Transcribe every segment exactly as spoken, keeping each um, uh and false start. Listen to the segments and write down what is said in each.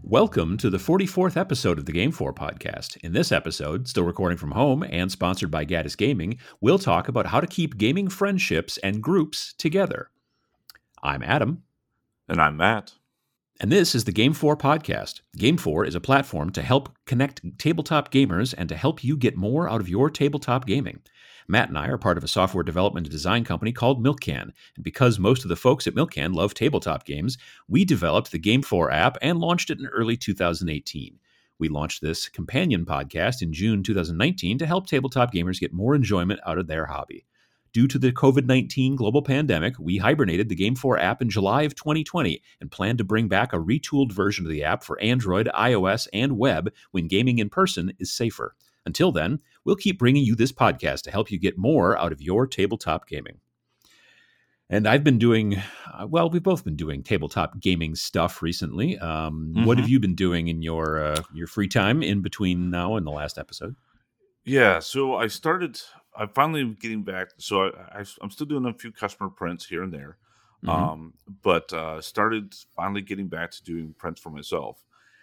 Welcome to the forty-fourth episode of the Game four podcast. In this episode, still recording from home and sponsored by Gaddis Gaming, we'll talk about how to keep gaming friendships and groups together. I'm Adam. And I'm Matt. And this is the Game four podcast. Game four is a platform to help connect tabletop gamers and to help you get more out of your tabletop gaming. Matt and I are part of a software development and design company called Milkcan, and because most of the folks at Milkcan love tabletop games, we developed the Game four app and launched it in early two thousand eighteen. We launched this companion podcast in June two thousand nineteen to help tabletop gamers get more enjoyment out of their hobby. Due to the covid nineteen global pandemic, we hibernated the Game four app in July of twenty twenty and plan to bring back a retooled version of the app for Android, iOS, and web when gaming in person is safer. Until then, we'll keep bringing you this podcast to help you get more out of your tabletop gaming. And I've been doing, uh, well, we've both been doing tabletop gaming stuff recently. Um, mm-hmm. What have you been doing in your uh, your free time in between now and the last episode? Yeah, so I started, I'm finally getting back. So I, I, I'm still doing a few customer prints here and there, mm-hmm. um, but uh, started finally getting back to doing prints for myself.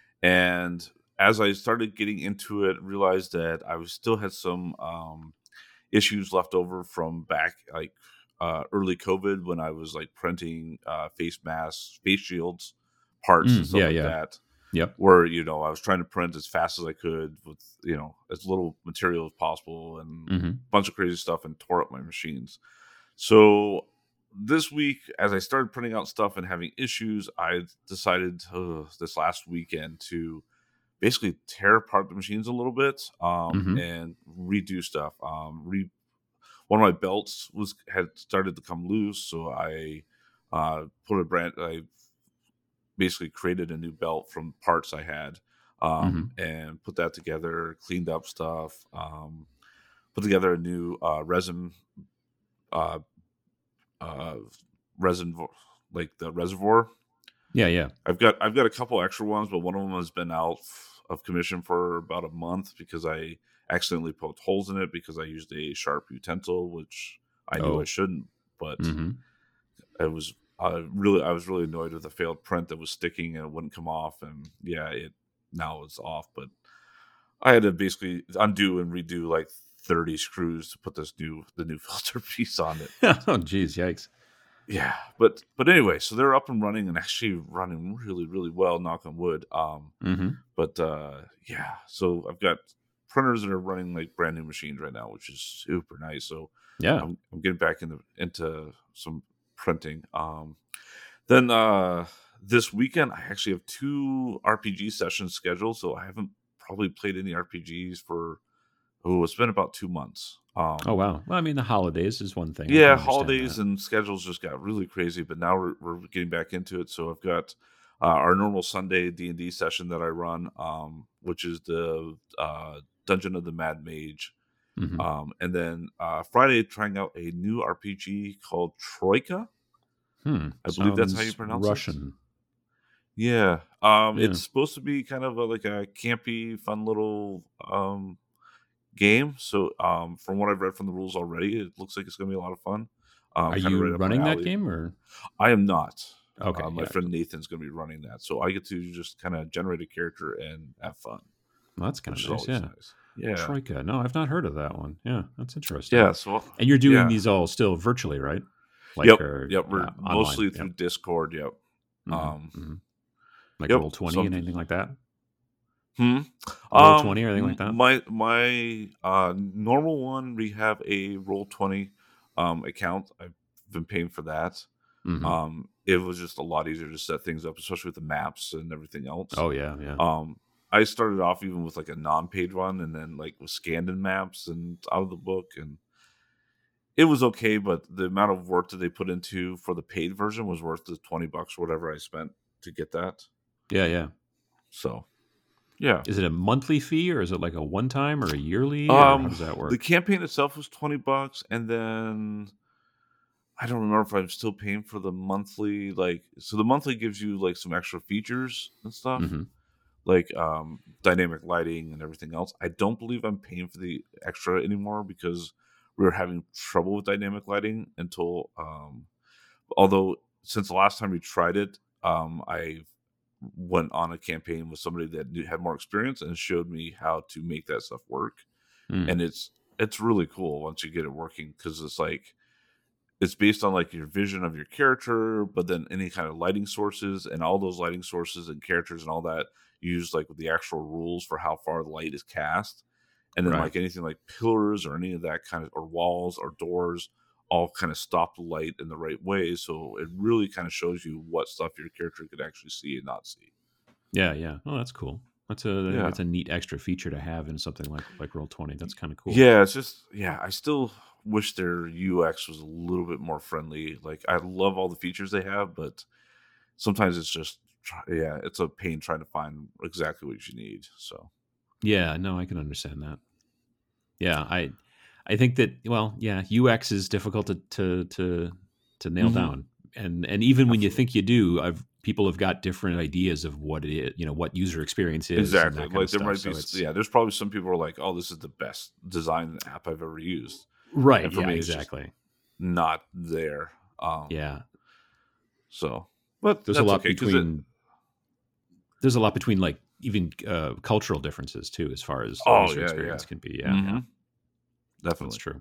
And as I started getting into it, realized that I was still had some um, issues left over from back like uh, early COVID when I was like printing uh, face masks, face shields, parts mm, and stuff yeah, like yeah. that. Yep. Where, you know, I was trying to print as fast as I could with, you know, as little material as possible and mm-hmm. a bunch of crazy stuff and tore up my machines. So this week, as I started printing out stuff and having issues, I decided uh, this last weekend to basically tear apart the machines a little bit um, mm-hmm. and redo stuff. Um, re- one of my belts was had started to come loose, so I uh, put a brand. I basically created a new belt from parts I had um, mm-hmm. and put that together. Cleaned up stuff. Um, put together a new uh, resin, uh, uh, resin like the reservoir. Yeah, yeah. I've got I've got a couple extra ones, but one of them has been out of commission for about a month because I accidentally poked holes in it because I used a sharp utensil, which I knew oh. I shouldn't. But mm-hmm. I was uh, really I was really annoyed with the failed print that was sticking and it wouldn't come off. And yeah, it now it's off. But I had to basically undo and redo like thirty screws to put this new the new filter piece on it. Oh, geez, yikes. Yeah, but but anyway, so they're up and running and actually running really, really well, knock on wood. Um, mm-hmm. But uh, yeah, so I've got printers that are running like brand new machines right now, which is super nice. So yeah, I'm, I'm getting back into into some printing. Um, then uh, this weekend, I actually have two R P G sessions scheduled, so I haven't probably played any R P Gs for oh, it's been about two months. Um, oh, wow. Well, I mean, the holidays is one thing. Yeah, holidays that. And schedules just got really crazy, but now we're, we're getting back into it. So I've got uh, our normal Sunday D and D session that I run, um, which is the uh, Dungeon of the Mad Mage. Mm-hmm. Um, and then uh, Friday, trying out a new R P G called Troika. Hmm. I believe that's how you pronounce Russian. it. Russian. Yeah. Um, yeah. It's supposed to be kind of a, like a campy, fun little um, game. So um from what I've read from the rules already, it looks like it's gonna be a lot of fun. Um, Are you right running that game or? I am not. Okay. Uh, my yeah. friend Nathan's gonna be running that, so I get to just kind of generate a character and have fun. Well, that's kind of nice. Yeah. nice. Yeah. Troika. No, I've not heard of that one. Yeah, that's interesting. Yeah. So and you're doing yeah. these all still virtually, right? Like yep. Or, yep. We're uh, mostly online. through yep. Discord. Yep. Mm-hmm. Um. Mm-hmm. Like yep. Roll twenty so, and anything like that. Hmm. Roll um, twenty or anything like that. My my uh, normal one, we have a Roll twenty um, account. I've been paying for that. Mm-hmm. Um, it was just a lot easier to set things up, especially with the maps and everything else. Oh yeah, yeah. Um, I started off even with like a non-paid one, and then like with scanned in maps and out of the book, and it was okay. But the amount of work that they put into for the paid version was worth the twenty bucks, or whatever I spent to get that. Yeah, yeah. So. Yeah. Is it a monthly fee or is it like a one time or a yearly? Or Um, how does that work? The campaign itself was twenty bucks, and then I don't remember if I'm still paying for the monthly. Like, so the monthly gives you like some extra features and stuff, mm-hmm. like um, dynamic lighting and everything else. I don't believe I'm paying for the extra anymore because we were having trouble with dynamic lighting until, um, although since the last time we tried it, um, I went on a campaign with somebody that knew, had more experience and showed me how to make that stuff work. Mm. And it's it's really cool once you get it working, because it's like it's based on like your vision of your character, but then any kind of lighting sources, and all those lighting sources and characters and all that use like with the actual rules for how far the light is cast. And then Right. like anything like pillars or any of that kind of, or walls or doors, all kind of stop the light in the right way. So it really kind of shows you what stuff your character could actually see and not see. Yeah, yeah. Oh, that's cool. That's a Yeah. that's a neat extra feature to have in something like like Roll twenty. That's kind of cool. Yeah, it's just yeah. I still wish their U X was a little bit more friendly. Like I love all the features they have, but sometimes it's just yeah, it's a pain trying to find exactly what you need. So Yeah, no, I can understand that. Yeah, I I think that well, yeah, U X is difficult to to to, to nail Mhm. down, and and even when you Absolutely. think you do, I've people have got different ideas of what it is, you know, what user experience is, and Exactly. that kind Like of there stuff. might So be, s- it's yeah. There's probably some people who are like, "Oh, this is the best design app I've ever used," right. and for Yeah, me, it's just exactly. not there. Um, Yeah, so, but there's a that's lot okay because it. between there's a lot between like even uh, cultural differences too, as far as the Oh user yeah, yeah. experience can be. Yeah, hmm yeah, that's Definitely. true.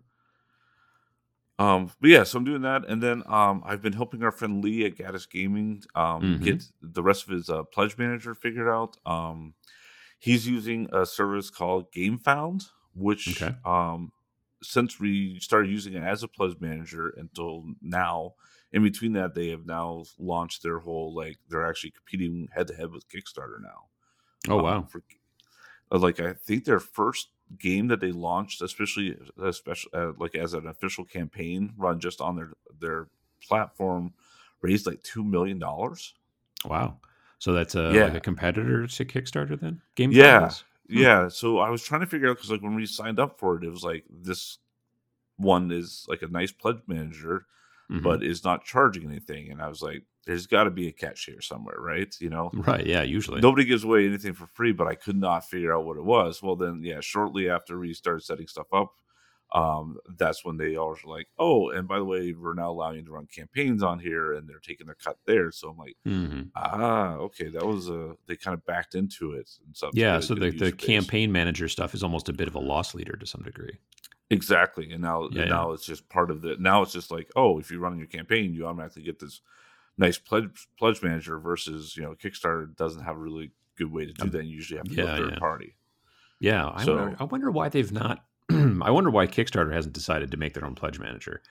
Um, but yeah, so I'm doing that, and then um, I've been helping our friend Lee at Gaddis Gaming um, Hmm. get the rest of his uh, pledge manager figured out. Um, he's using a service called GameFound, which Okay. um, since we started using it as a pledge manager until now, in between that, they have now launched their whole like they're actually competing head to head with Kickstarter now. Oh Um, wow. for uh, like I think their first game that they launched, especially especially uh, like as an official campaign run just on their their platform, raised like two million dollars. Wow. So that's a like Yeah, a competitor to Kickstarter then? GameFound yeah, is? Hmm. yeah. So I was trying to figure out because like when we signed up for it, it was like this one is like a nice pledge manager, Hmm. but is not charging anything, and I was like, there's got to be a catch here somewhere, right? You know, Right. Yeah. Usually. nobody gives away anything for free, but I could not figure out what it was. Well, then, yeah, shortly after we started setting stuff up, um, that's when they all were like, "Oh, and by the way, we're now allowing you to run campaigns on here," and they're taking their cut there. So I'm like, Hmm. "Ah, okay, that was a they kind of backed into it and stuff to Yeah. get a So good the the user base." campaign manager stuff is almost a bit of a loss leader to some degree. Exactly, and now Yeah. and Yeah. now it's just part of the. Now it's just like, oh, if you run your campaign, you automatically get this nice pledge pledge manager versus you know Kickstarter doesn't have a really good way to do Um, that. You usually have to go yeah. third Yeah. party. Yeah. I wonder. So I wonder why they've not. I wonder why Kickstarter hasn't decided to make their own pledge manager.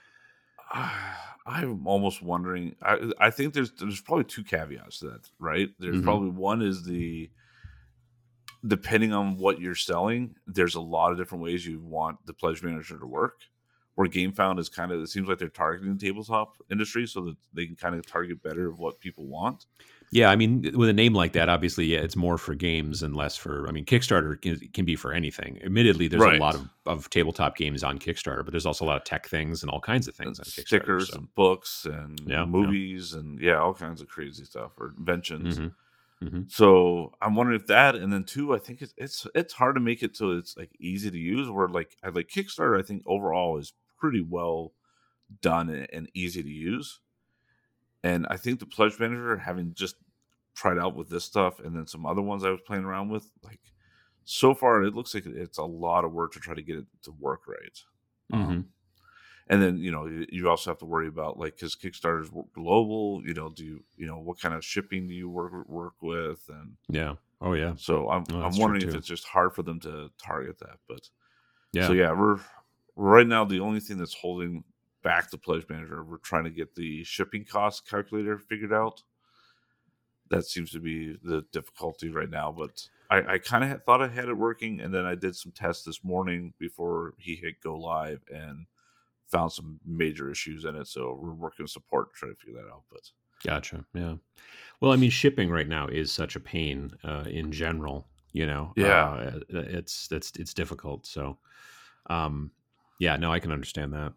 I'm almost wondering. I I think there's there's probably two caveats to that, right? There's Hmm. probably one is the depending on what you're selling, there's a lot of different ways you want the pledge manager to work. Where GameFound is kind of it seems like they're targeting the tabletop industry so that they can kind of target better of what people want. Yeah, I mean, with a name like that, obviously, yeah, it's more for games and less for. I mean, Kickstarter can, can be for anything. Admittedly, there's Right. a lot of, of tabletop games on Kickstarter, but there's also a lot of tech things and all kinds of And things on Kickstarter. stickers So, and books and yeah, yeah. movies and yeah, all kinds of crazy stuff or inventions. Hmm. Hmm. So I'm wondering if that, and then two, I think it's it's it's hard to make it so it's like easy to use. Where like I like Kickstarter, I think overall is pretty well done and, and easy to use. And I think the Pledge Manager, having just tried out with this stuff and then some other ones I was playing around with, like so far it looks like it's a lot of work to try to get it to work right. Hmm. Um, and then you know you, you also have to worry about like because Kickstarter's global. You know, do you you know what kind of shipping do you work work with and Yeah. Oh, yeah. so I'm Oh, I'm that's true wondering if too. it's just hard for them to target that. But Yeah. so yeah, we're right now the only thing that's holding back the Pledge Manager, we're trying to get the shipping cost calculator figured out. That seems to be the difficulty right now. But I, I kind of thought I had it working, and then I did some tests this morning before he hit go live and found some major issues in it. So we're working with support to try to figure that out. But Gotcha. Yeah. Well, I mean, shipping right now is such a pain uh, in general. You know, yeah, uh, it's it's it's difficult. So, um, yeah, no, I can understand that.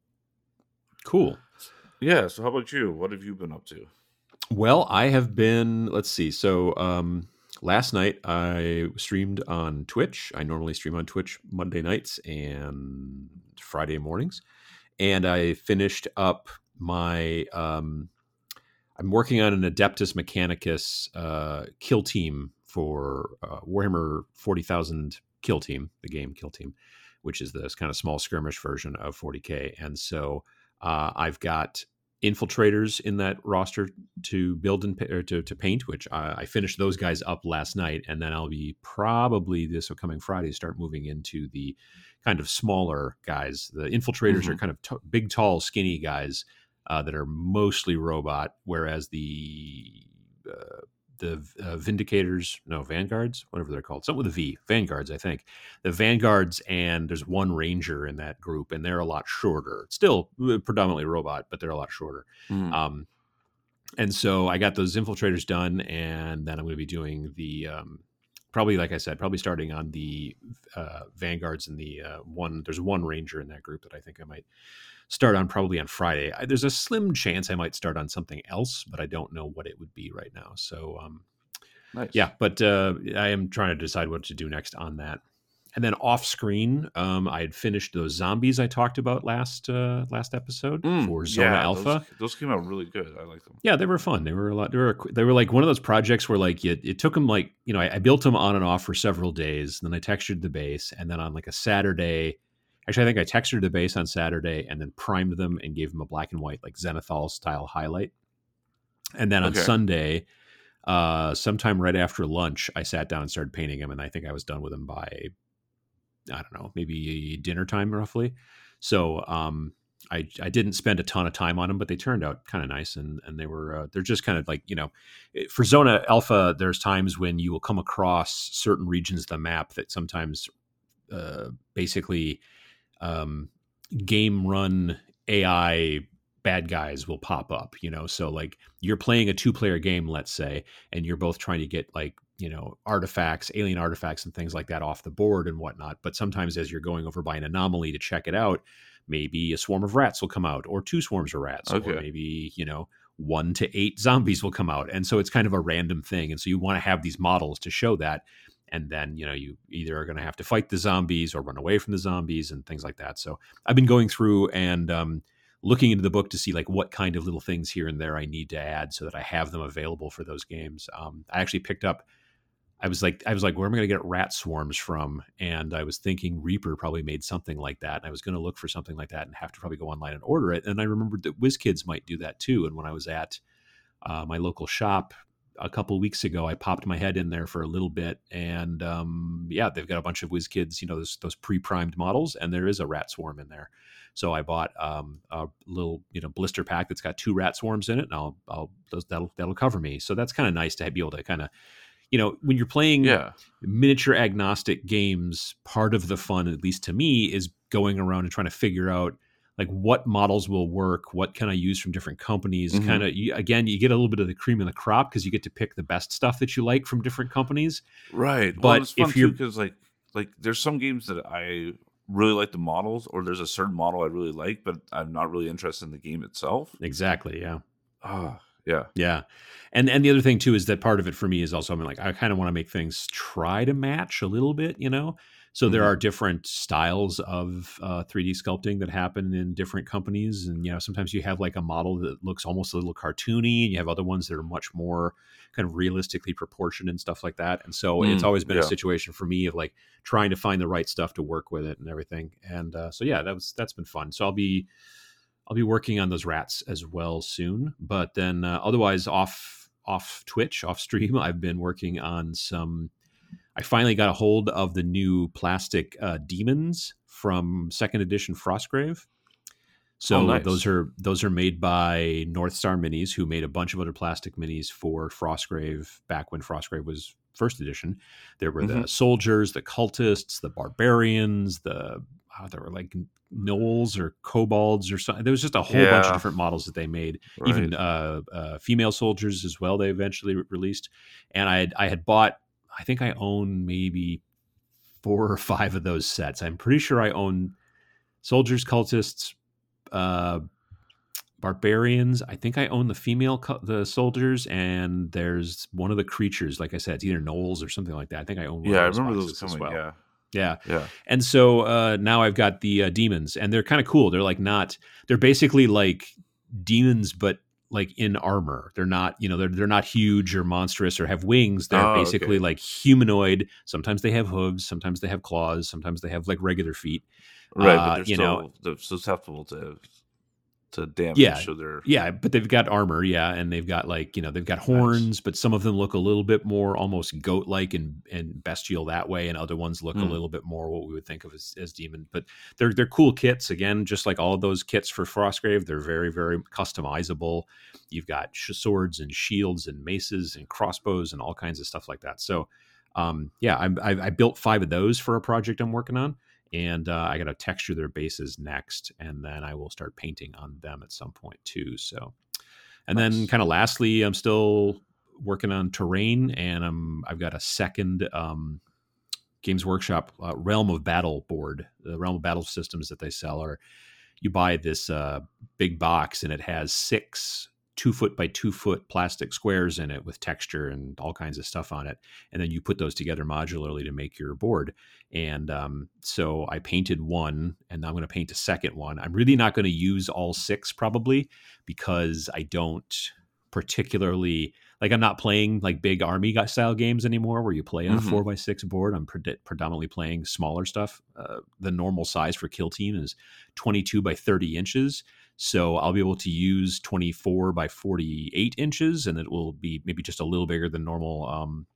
Cool. yeah. So how about you? What have you been up to? Well, I have been, let's see. So, um, last night I streamed on Twitch. I normally stream on Twitch Monday nights and Friday mornings. And I finished up my, um, I'm working on an Adeptus Mechanicus uh, kill team for uh, Warhammer forty thousand Kill Team, the game Kill Team, which is this kind of small skirmish version of forty K. And so uh, I've got infiltrators in that roster to build and or to, to paint, which I, I finished those guys up last night. And then I'll be probably this coming Friday start moving into the kind of smaller guys. The infiltrators mm-hmm. are kind of t- big, tall, skinny guys uh, that are mostly robot, whereas the uh, the uh, Vindicators, no, Vanguards, whatever they're called, something with a V, Vanguards, I think. The Vanguards, and there's one Ranger in that group, and they're a lot shorter. Still predominantly robot, but they're a lot shorter. Mm. Um, and so I got those infiltrators done, and then I'm going to be doing the, um, probably, like I said, probably starting on the uh, Vanguards and the uh, one, there's one Ranger in that group that I think I might start on probably on Friday. I, there's a slim chance I might start on something else, but I don't know what it would be right now. So, um, nice. yeah, but uh, I am trying to decide what to do next on that. And then off screen, um, I had finished those zombies I talked about last uh, last episode mm, for Zona yeah, Alpha. Those, those came out really good. I like them. Yeah, they were fun. They were a lot. They were they were like one of those projects where like it, it took them like you know I, I built them on and off for several days. Then I textured the base, and then on like a Saturday. Actually, I think I textured the base on Saturday and then primed them and gave them a black and white, like Zenithal style highlight. And then on okay. Sunday, uh, sometime right after lunch, I sat down and started painting them. And I think I was done with them by, I don't know, maybe dinner time roughly. So um, I, I didn't spend a ton of time on them, but they turned out kind of nice. And, and they were, uh, they're just kind of like, you know, for Zona Alpha, there's times when you will come across certain regions of the map that sometimes uh, basically um, game run A I bad guys will pop up, you know? So like you're playing a two player game, let's say, and you're both trying to get like, you know, artifacts, alien artifacts and things like that off the board and whatnot. But sometimes as you're going over by an anomaly to check it out, maybe a swarm of rats will come out or two swarms of rats, okay. or maybe, you know, one to eight zombies will come out. And so it's kind of a random thing. And so you want to have these models to show that. And then, you know, you either are going to have to fight the zombies or run away from the zombies and things like that. So I've been going through and um, looking into the book to see like what kind of little things here and there I need to add so that I have them available for those games. Um, I actually picked up, I was like, I was like, where am I going to get rat swarms from? And I was thinking Reaper probably made something like that. And I was going to look for something like that and have to probably go online and order it. And I remembered that WizKids might do that too. And when I was at uh, my local shop a couple of weeks ago, I popped my head in there for a little bit, and um, yeah, they've got a bunch of WizKids, you know, those, those pre-primed models, and there is a rat swarm in there. So I bought um, a little, you know, blister pack that's got two rat swarms in it, and I'll, I'll those, that'll that'll cover me. So that's kind of nice to be able to kind of, you know, when you're playing yeah. miniature agnostic games, part of the fun, at least to me, is going around and trying to figure out like what models will work, what can I use from different companies. Mm-hmm. Kind of, again, you get a little bit of the cream of the crop because you get to pick the best stuff that you like from different companies. Right. But well, it's fun if you're because like like there's some games that I really like the models, or there's a certain model I really like, but I'm not really interested in the game itself. Exactly. Yeah. Ah, yeah. Yeah. And and the other thing too is that part of it for me is also I mean like I kind of want to make things try to match a little bit, you know. So there are different styles of uh, three D sculpting that happen in different companies. And, you know, sometimes you have like a model that looks almost a little cartoony, and you have other ones that are much more kind of realistically proportioned and stuff like that. And so mm, it's always been yeah. a situation for me of like trying to find the right stuff to work with it and everything. And uh, so, yeah, that was, that's been fun. So I'll be, I'll be working on those rats as well soon, but then uh, otherwise off, off Twitch, off stream, I've been working on some, I finally got a hold of the new plastic uh, demons from second edition Frostgrave. So oh, nice. those are those are made by North Star Minis, who made a bunch of other plastic minis for Frostgrave back when Frostgrave was first edition. There were mm-hmm. the soldiers, the cultists, the barbarians, the oh, there were like gnolls or kobolds or something. There was just a whole yeah. bunch of different models that they made. Right. Even uh, uh, female soldiers as well. They eventually re- released, and I had, I had bought. I think I own maybe four or five of those sets. I'm pretty sure I own soldiers, cultists, uh, barbarians. I think I own the female, the soldiers, and there's one of the creatures. Like I said, it's either gnolls or something like that. I think I own one yeah, of those I remember those as coming, well. Yeah. Yeah. Yeah. And so uh, now I've got the uh, demons, and they're kind of cool. They're like not, they're basically like demons, but like in armor. They're not, you know, they're they're not huge or monstrous or have wings. They're Oh, basically okay. like humanoid. Sometimes they have hooves. Sometimes they have claws. Sometimes they have like regular feet. Right, but Uh, they're you know, still they're susceptible to to damage, yeah, so they're yeah, but they've got armor, yeah, and they've got like you know they've got nice. horns, but some of them look a little bit more almost goat-like and and bestial that way, and other ones look a Hmm. little bit more what we would think of as, as demon. But they're they're cool kits again, just like all of those kits for Frostgrave. They're very very customizable. You've got sh- swords and shields and maces and crossbows and all kinds of stuff like that. So, um, yeah, I, I, I built five of those for a project I'm working on and uh, I got to texture their bases next, and then I will start painting on them at some point too. So, and then Nice. kind of lastly, I'm still working on terrain, and I'm I've got a second um, Games Workshop uh, Realm of Battle board. The Realm of Battle systems that they sell are you buy this uh, big box, and it has six two foot by two foot plastic squares in it with texture and all kinds of stuff on it. And then you put those together modularly to make your board. And um, so I painted one and I'm going to paint a second one. I'm really not going to use all six probably because I don't particularly like I'm not playing like big army style games anymore where you play on a Hmm. four by six board. I'm pred- predominantly playing smaller stuff. Uh, the normal size for Kill Team is twenty-two by thirty inches. So I'll be able to use twenty-four by forty-eight inches, and it will be maybe just a little bigger than normal, um,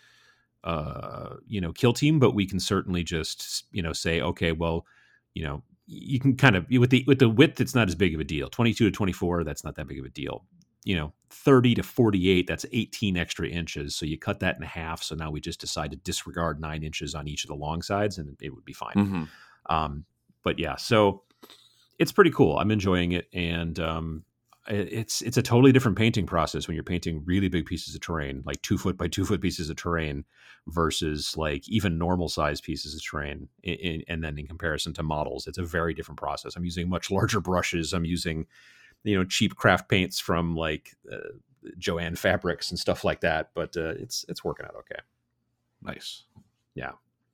uh, you know, Kill Team. But we can certainly just, you know, say, okay, well, you know, you can kind of with the with the width, it's not as big of a deal. twenty-two to twenty-four, that's not that big of a deal. You know, thirty to forty-eight, that's eighteen extra inches. So you cut that in half. So now we just decide to disregard nine inches on each of the long sides, and it would be fine. Hmm. Um, but yeah, so it's pretty cool. I'm enjoying it, and um, it, it's it's a totally different painting process when you're painting really big pieces of terrain, like two foot by two foot pieces of terrain, versus like even normal size pieces of terrain. In, in, and then in comparison to models, it's a very different process. I'm using much larger brushes. I'm using you know cheap craft paints from like uh, Joanne Fabrics and stuff like that. But uh, it's it's working out okay. Nice. Yeah.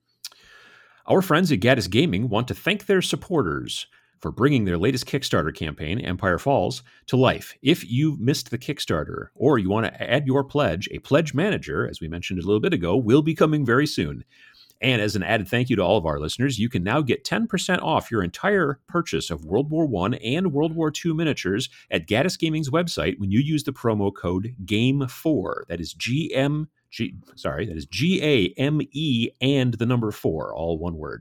Our friends at Gaddis Gaming want to thank their supporters for bringing their latest Kickstarter campaign, Empire Falls, to life. If you missed the Kickstarter or you want to add your pledge, a pledge manager, as we mentioned a little bit ago, will be coming very soon. And as an added thank you to all of our listeners, you can now get ten percent off your entire purchase of World War One and World War Two miniatures at Gaddis Gaming's website when you use the promo code Game four. That is G M G sorry, that is G A M E and the number four, all one word.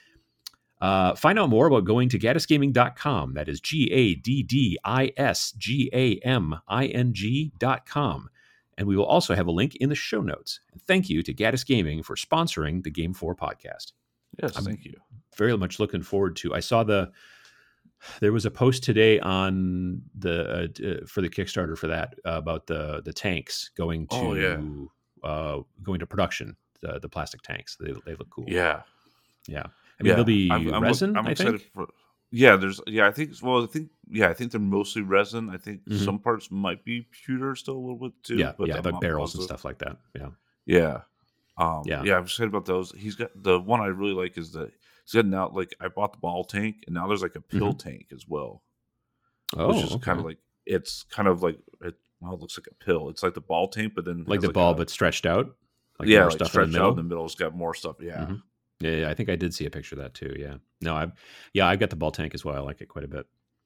Uh, find out more about going to gaddis gaming dot com. That is G A D D I S G A M I N G dot com. And we will also have a link in the show notes. And thank you to Gaddis Gaming for sponsoring the Game four podcast. Yes, I'm thank you. very much looking forward to. I saw the there was a post today on the uh, for the Kickstarter for that uh, about the the tanks going to Oh, yeah. uh, going to production. The the plastic tanks. They they look cool. Yeah. Yeah. I mean, Yeah. they'll be I'm, I'm, resin. I'm I excited think. for. Yeah, there's. Yeah, I think. Well, I think. Yeah, I think they're mostly resin. I think Mhm. some parts might be pewter still a little bit too. Yeah, but yeah, I'm but not barrels and positive. stuff like that. Yeah, Yeah. Um, yeah. yeah, I'm excited about those. He's got the one I really like is the he's got now like I bought the ball tank and now there's like a pill Mhm. tank as well, Oh, which is okay. kind of like it's kind of like it. Well, it looks like a pill. It's like the ball tank, but then Like has the like ball, a but stretched out. Like yeah, more like stuff in the stretched middle. out in the middle. It's got more stuff. Yeah. Mhm. Yeah, yeah, I think I did see a picture of that too. Yeah. No, I, yeah, I got the ball tank as well. I like it quite a bit.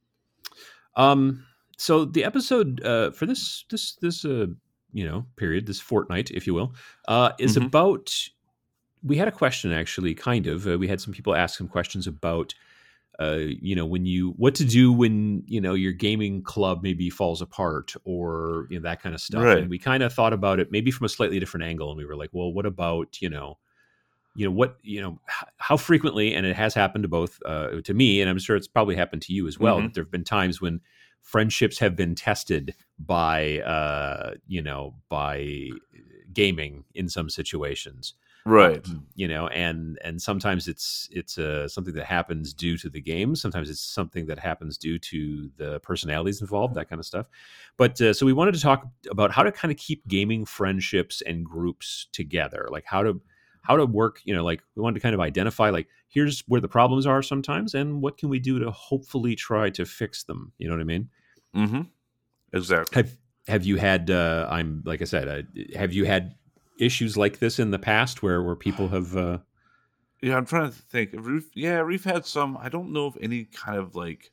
Um, so the episode uh, for this this this uh you know period, this fortnight, if you will, uh, is Hmm. about. We had a question actually, kind of. Uh, we had some people ask some questions about. Uh, you know, when you what to do when you know your gaming club maybe falls apart or you know that kind of stuff, and Right. we kind of thought about it maybe from a slightly different angle, and we were like, well, what about you know, you know what you know h- how frequently, and it has happened to both uh, to me, and I'm sure it's probably happened to you as well, Hmm. that there have been times when friendships have been tested by uh, you know by gaming in some situations Right. um, you know, and and sometimes it's it's uh, something that happens due to the game. Sometimes it's something that happens due to the personalities involved, that kind of stuff. But uh, so we wanted to talk about how to kind of keep gaming friendships and groups together, like how to how to work. You know, like we wanted to kind of identify like here's where the problems are sometimes, and what can we do to hopefully try to fix them. You know what I mean? Hmm. exactly. Have Have you had? Uh, I'm like I said. Uh, have you had issues like this in the past where where people have? Uh, Yeah, I'm trying to think. We've, yeah, we've had some. I don't know if any kind of like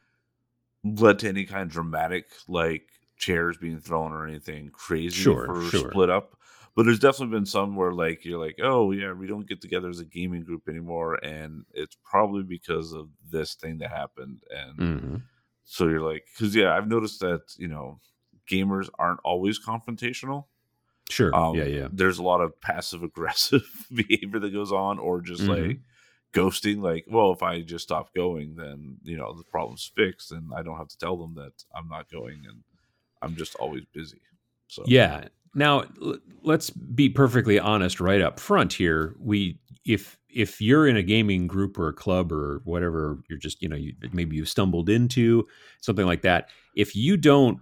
led to any kind of dramatic like chairs being thrown or anything crazy sure, for sure. split up. But there's definitely been some where like you're like, oh yeah, we don't get together as a gaming group anymore, and it's probably because of this thing that happened. And Hmm. so you're like, because yeah, I've noticed that you know gamers aren't always confrontational. Sure. Yeah. Um, Yeah. there's a lot of passive aggressive behavior that goes on, or just Hmm. like ghosting. Like, well, if I just stop going, then you know the problem's fixed, and I don't have to tell them that I'm not going, and I'm just always busy. So Yeah. Now, l- let's be perfectly honest right up front here. We, if if you're in a gaming group or a club or whatever, you're just, you know, you, maybe you stumbled into something like that. If you don't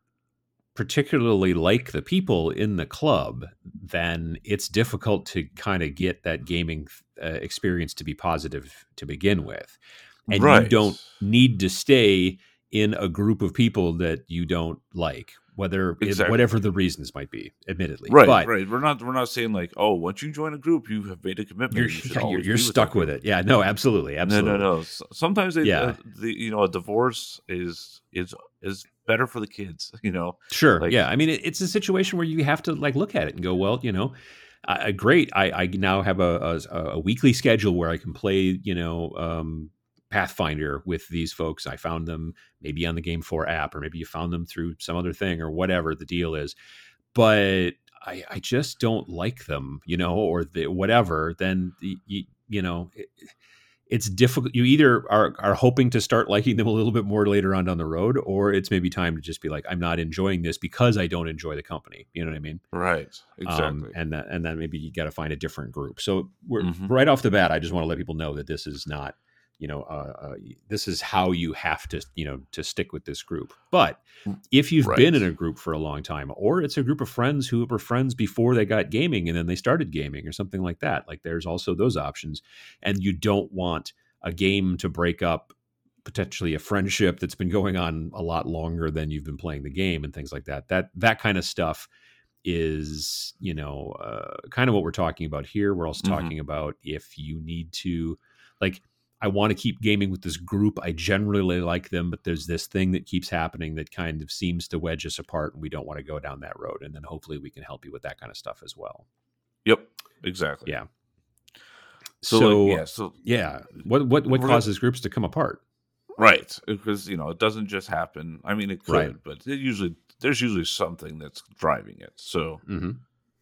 particularly like the people in the club, then it's difficult to kind of get that gaming uh, experience to be positive to begin with. And you right, don't need to stay in a group of people that you don't like, whether it, exactly. whatever the reasons might be, admittedly. Right, But right. We're not we're not saying like, oh, once you join a group, you have made a commitment. you're You should yeah, you're, always you're be with that stuck with group. it. Yeah, no, absolutely, No, no, absolutely. no. S- Sometimes they, uh, Yeah, the you know, a divorce is is is better for the kids. You know, sure. like Yeah, I mean, it, it's a situation where you have to like look at it and go, well, you know, uh, great. I, I now have a, a, a weekly schedule where I can play, you know, um, Pathfinder with these folks. I found them maybe on the Game Four app, or maybe you found them through some other thing, or whatever the deal is. But I, I just don't like them, you know, or the whatever. Then you, you know. It, it's difficult. You either are are hoping to start liking them a little bit more later on down the road, or it's maybe time to just be like, I'm not enjoying this because I don't enjoy the company. You know what I mean? right, Um, exactly. and that, and then maybe you got to find a different group. So we're Hmm. right off the bat. I just want to let people know that this is not, you know, uh, uh, this is how you have to, you know, to stick with this group. But if you've been Right. in a group for a long time, or it's a group of friends who were friends before they got gaming and then they started gaming or something like that, like there's also those options. And you don't want a game to break up potentially a friendship that's been going on a lot longer than you've been playing the game and things like that. That that kind of stuff is, you know, uh, kind of what we're talking about here. We're also Hmm. talking about if you need to, like, I want to keep gaming with this group. I generally like them, but there's this thing that keeps happening that kind of seems to wedge us apart, and we don't want to go down that road. And then hopefully we can help you with that kind of stuff as well. Yep. Exactly. Yeah. So like yeah. So, So yeah, what what what we're gonna, causes groups to come apart? right, because you know it doesn't just happen. I mean, it Right. could, but it usually there's usually something that's driving it. So Mm-hmm.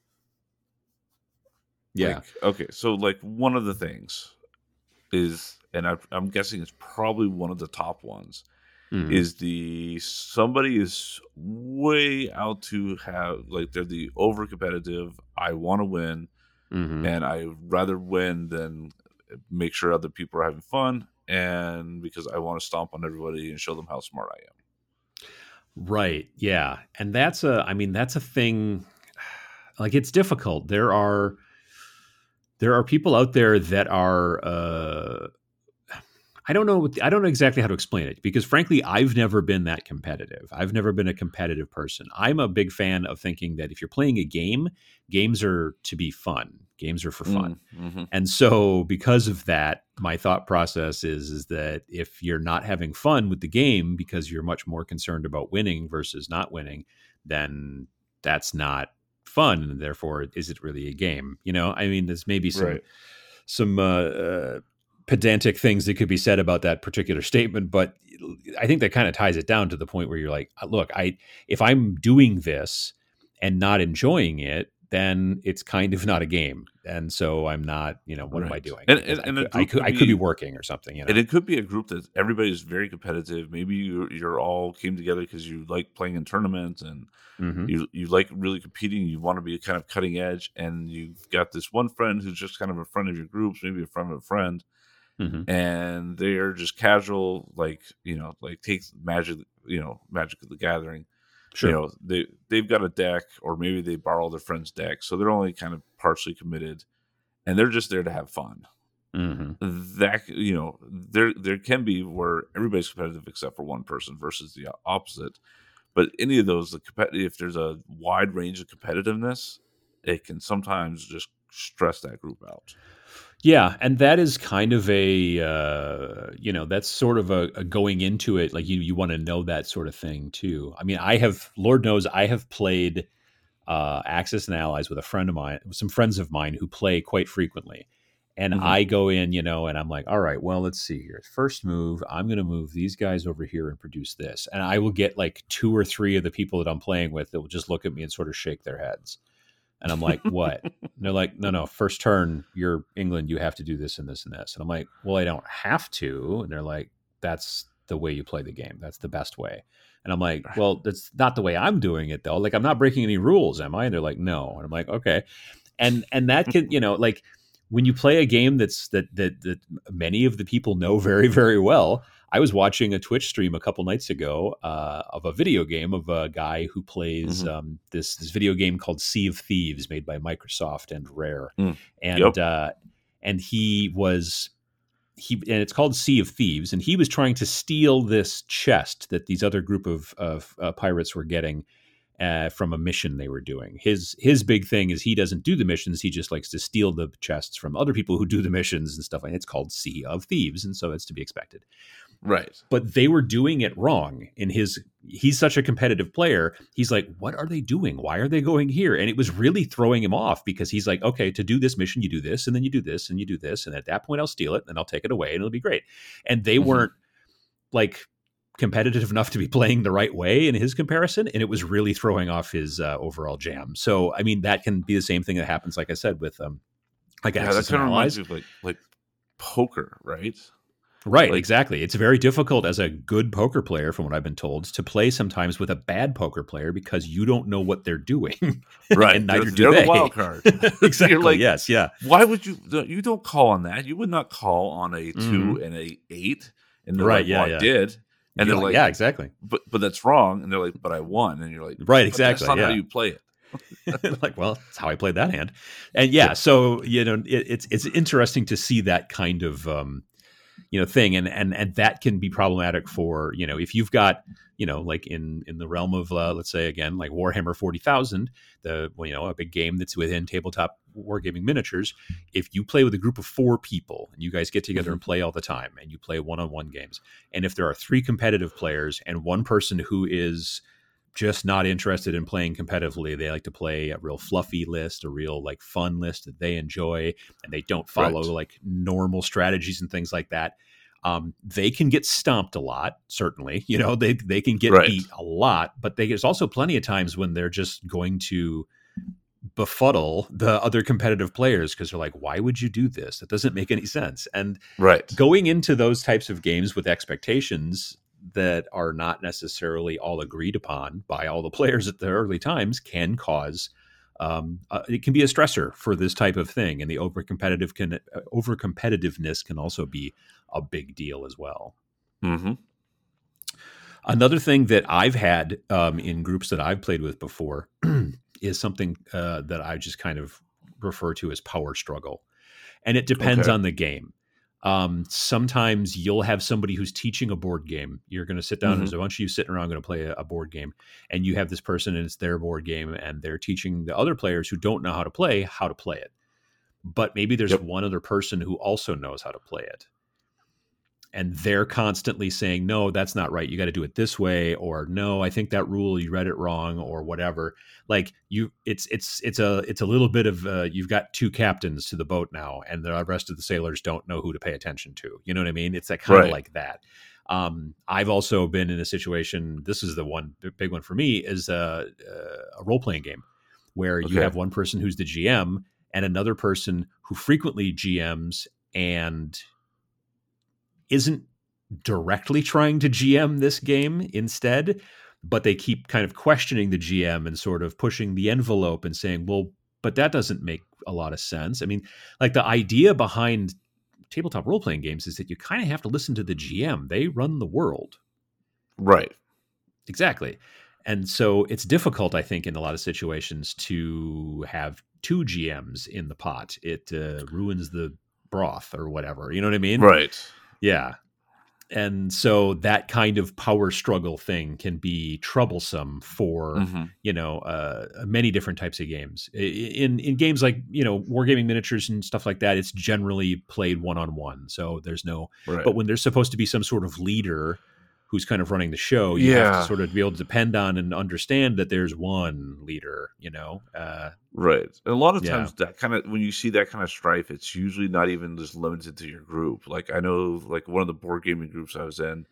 Yeah. like okay, so like one of the things is, and I, I'm guessing it's probably one of the top ones, Mm-hmm. is the somebody is way out to have like they're the over competitive. I want to win, Mm-hmm. and I rather win than make sure other people are having fun, and because I want to stomp on everybody and show them how smart I am. Right. Yeah. And that's a, I mean, that's a thing. Like, it's difficult. There are, there are people out there that are, uh, I don't know. I don't know exactly how to explain it because, frankly, I've never been that competitive. I've never been a competitive person. I'm a big fan of thinking that if you're playing a game, games are to be fun. Games are for fun. Mm, hmm. And so, because of that, my thought process is is that if you're not having fun with the game because you're much more concerned about winning versus not winning, then that's not fun. And therefore, is it really a game? You know, I mean, there's maybe some Right. some uh, uh, pedantic things that could be said about that particular statement, but I think that kind of ties it down to the point where you're like, look, I if I'm doing this and not enjoying it, then it's kind of not a game, and so I'm not, you know, what am I Right. doing? And, Because and I and a could, I group could, could I could be be, working or something, you and know. it could be a group that everybody's very competitive. Maybe you you're all came together because you like playing in tournaments and Mm-hmm. you you like really competing. You want to be kind of cutting edge, and you've got this one friend who's just kind of a friend of your groups, maybe a friend of a friend, Mm-hmm. and they're just casual, like you know, like take Magic, you know, Magic of the Gathering. You Sure. know, they they've got a deck, or maybe they borrow their friend's deck, so they're only kind of partially committed, and they're just there to have fun. Mm-hmm. That you know, there there can be where everybody's competitive except for one person versus the opposite. But any of those, the competitive, if there's a wide range of competitiveness, it can sometimes just stress that group out. Yeah, and that is kind of a uh, you know that's sort of a, a going into it like you you want to know that sort of thing too. I mean, I have Lord knows I have played uh, Axis and Allies with a friend of mine, some friends of mine who play quite frequently, and Mm-hmm. I go in, you know, and I'm like, all right, well, let's see here. First move, I'm going to move these guys over here and produce this, and I will get like two or three of the people that I'm playing with that will just look at me and sort of shake their heads. And I'm like, what? And they're like, no, no, first turn, you're England, you have to do this and this and this. And I'm like, well, I don't have to. And they're like, that's the way you play the game. That's the best way. And I'm like, well, that's not the way I'm doing it though. Like, I'm not breaking any rules, am I? And they're like, no. And I'm like, okay. And and that can, you know, like when you play a game that's that that that many of the people know very, very well. I was watching a Twitch stream a couple nights ago uh, of a video game of a guy who plays Mm-hmm. um, this this video game called Sea of Thieves, made by Microsoft and Rare, Mm. and Yep. uh, and he was he and it's called Sea of Thieves, and he was trying to steal this chest that these other group of of uh, pirates were getting uh, from a mission they were doing. His his big thing is he doesn't do the missions; he just likes to steal the chests from other people who do the missions and stuff like that. It's called Sea of Thieves, and so it's to be expected. Right. But they were doing it wrong in his he's such a competitive player. He's like, what are they doing? Why are they going here? And it was really throwing him off because he's like, okay, to do this mission, you do this, and then you do this, and you do this. And at that point, I'll steal it, and I'll take it away, and it'll be great. And they Mhm. weren't like competitive enough to be playing the right way in his comparison. And it was really throwing off his uh, overall jam. So, I mean, that can be the same thing that happens, like I said, with um, like Yeah, that Axis and kind of reminds Allies. me of like like poker, right? Right, Like- exactly. It's very difficult as a good poker player, from what I've been told, to play sometimes with a bad poker player because you don't know what they're doing. Right. And neither they're, do they're they. the wild card. Exactly. You're like, yes. Yeah. why would you? You don't call on that. You would not call on a two Mhm. and a eight. And they're Right, like, yeah, well, yeah. I did. And You're they're like, yeah, exactly. but but that's wrong. And they're like, but I won. And you're like, Right. but Exactly. That's not yeah. how you play it. Like, well, that's how I played that hand. And yeah, so you know, it, it's it's interesting to see that kind of um, you know thing, and and and that can be problematic for you know if you've got you know like in in the realm of uh, let's say again like Warhammer forty thousand, the well, you know a big game that's within tabletop wargaming miniatures. If you play with a group of four people and you guys get together and play all the time, and you play one-on-one games, and if there are three competitive players and one person who is just not interested in playing competitively, they like to play a real fluffy list, a real like fun list that they enjoy, and they don't follow Right. like normal strategies and things like that. Um, they can get stomped a lot, certainly. You know, they they can get Right. beat a lot, but they, there's also plenty of times when they're just going to befuddle the other competitive players because they're like, why would you do this? That doesn't make any sense. And Right. going into those types of games with expectations that are not necessarily all agreed upon by all the players at the early times can cause um, uh, it can be a stressor for this type of thing, and the over competitive can uh, over competitiveness can also be a big deal as well. Mm-hmm. Another thing that I've had um, in groups that I've played with before is something uh, that I just kind of refer to as power struggle, and it depends Okay. on the game. Um, sometimes you'll have somebody who's teaching a board game. You're going to sit down, Mhm. and there's a bunch of you sitting around going to play a, a board game, and you have this person and it's their board game, and they're teaching the other players who don't know how to play, how to play it. But maybe there's Yep. one other person who also knows how to play it. And they're constantly saying, no, that's not right. You got to do it this way. Or no, I think that rule, you read it wrong, or whatever. Like you, it's, it's, it's a, it's a little bit of, uh, you've got two captains to the boat now, and the rest of the sailors don't know who to pay attention to. You know what I mean? It's that kind of Right. like that. Um, I've also been in a situation, this is the one b- big one for me, is a, a role-playing game where you Okay. have one person who's the G M and another person who frequently G Ms and isn't directly trying to G M this game instead, but they keep kind of questioning the G M and sort of pushing the envelope and saying, well, but that doesn't make a lot of sense. I mean, like the idea behind tabletop role-playing games is that you kind of have to listen to the G M. They run the world. Right. Exactly. And so it's difficult, I think, in a lot of situations to have two G Ms in the pot. It uh, ruins the broth or whatever. You know what I mean? Right. Yeah. and so that kind of power struggle thing can be troublesome for Mm-hmm. you know uh, many different types of games. I- In in games like you know wargaming miniatures and stuff like that, it's generally played one on one. So there's no. Right. But when there's supposed to be some sort of leader who's kind of running the show, you have to Yeah. sort of be able to depend on and understand that there's one leader. You know. Uh, Right. And a lot of yeah. times that kind of when you see that kind of strife, it's usually not even just limited to your group. Like I know like one of the board gaming groups I was in,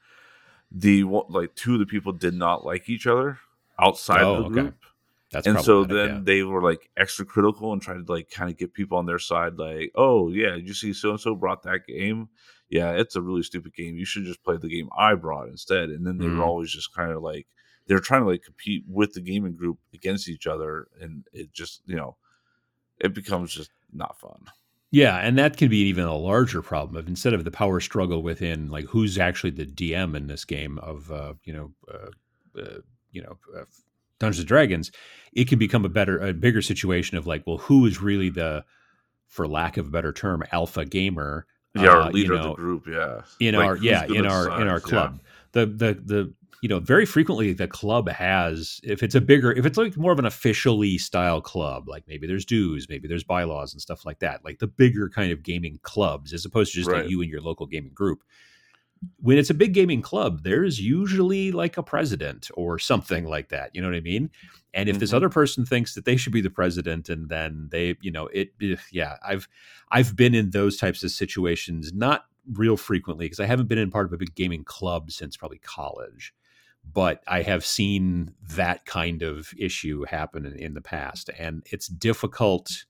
the one- like two of the people did not like each other outside of Oh, the okay. group. That's And so problematic. Yeah. then they were like extra critical and tried to like kind of get people on their side, like, oh yeah, you see so and so brought that game. Yeah, it's a really stupid game. You should just play the game I brought instead. And then they were Mhm. always just kind of like they're trying to like compete with the gaming group against each other, and it just you know it becomes just not fun. Yeah, and that can be even a larger problem of instead of the power struggle within like who's actually the D M in this game of uh, you know uh, uh, you know uh, Dungeons and Dragons, it can become a better a bigger situation of like, well, who is really the, for lack of a better term, alpha gamer? Yeah, our Uh, you leader of the know, group, yeah. in Like our who's yeah gonna in our in decide? our Yeah. club, the the the you know very frequently the club has, if it's a bigger, if it's like more of an officially style club, like maybe there's dues, maybe there's bylaws and stuff like that, like the bigger kind of gaming clubs as opposed to just like Right. you and your local gaming group. When it's a big gaming club, there's usually like a president or something like that, you know what I mean? And if this Hmm. other person thinks that they should be the president, and then they, you know, it, eh, yeah, I've, I've been in those types of situations, not real frequently because I haven't been in part of a big gaming club since probably college, but I have seen that kind of issue happen in, in the past, and it's difficult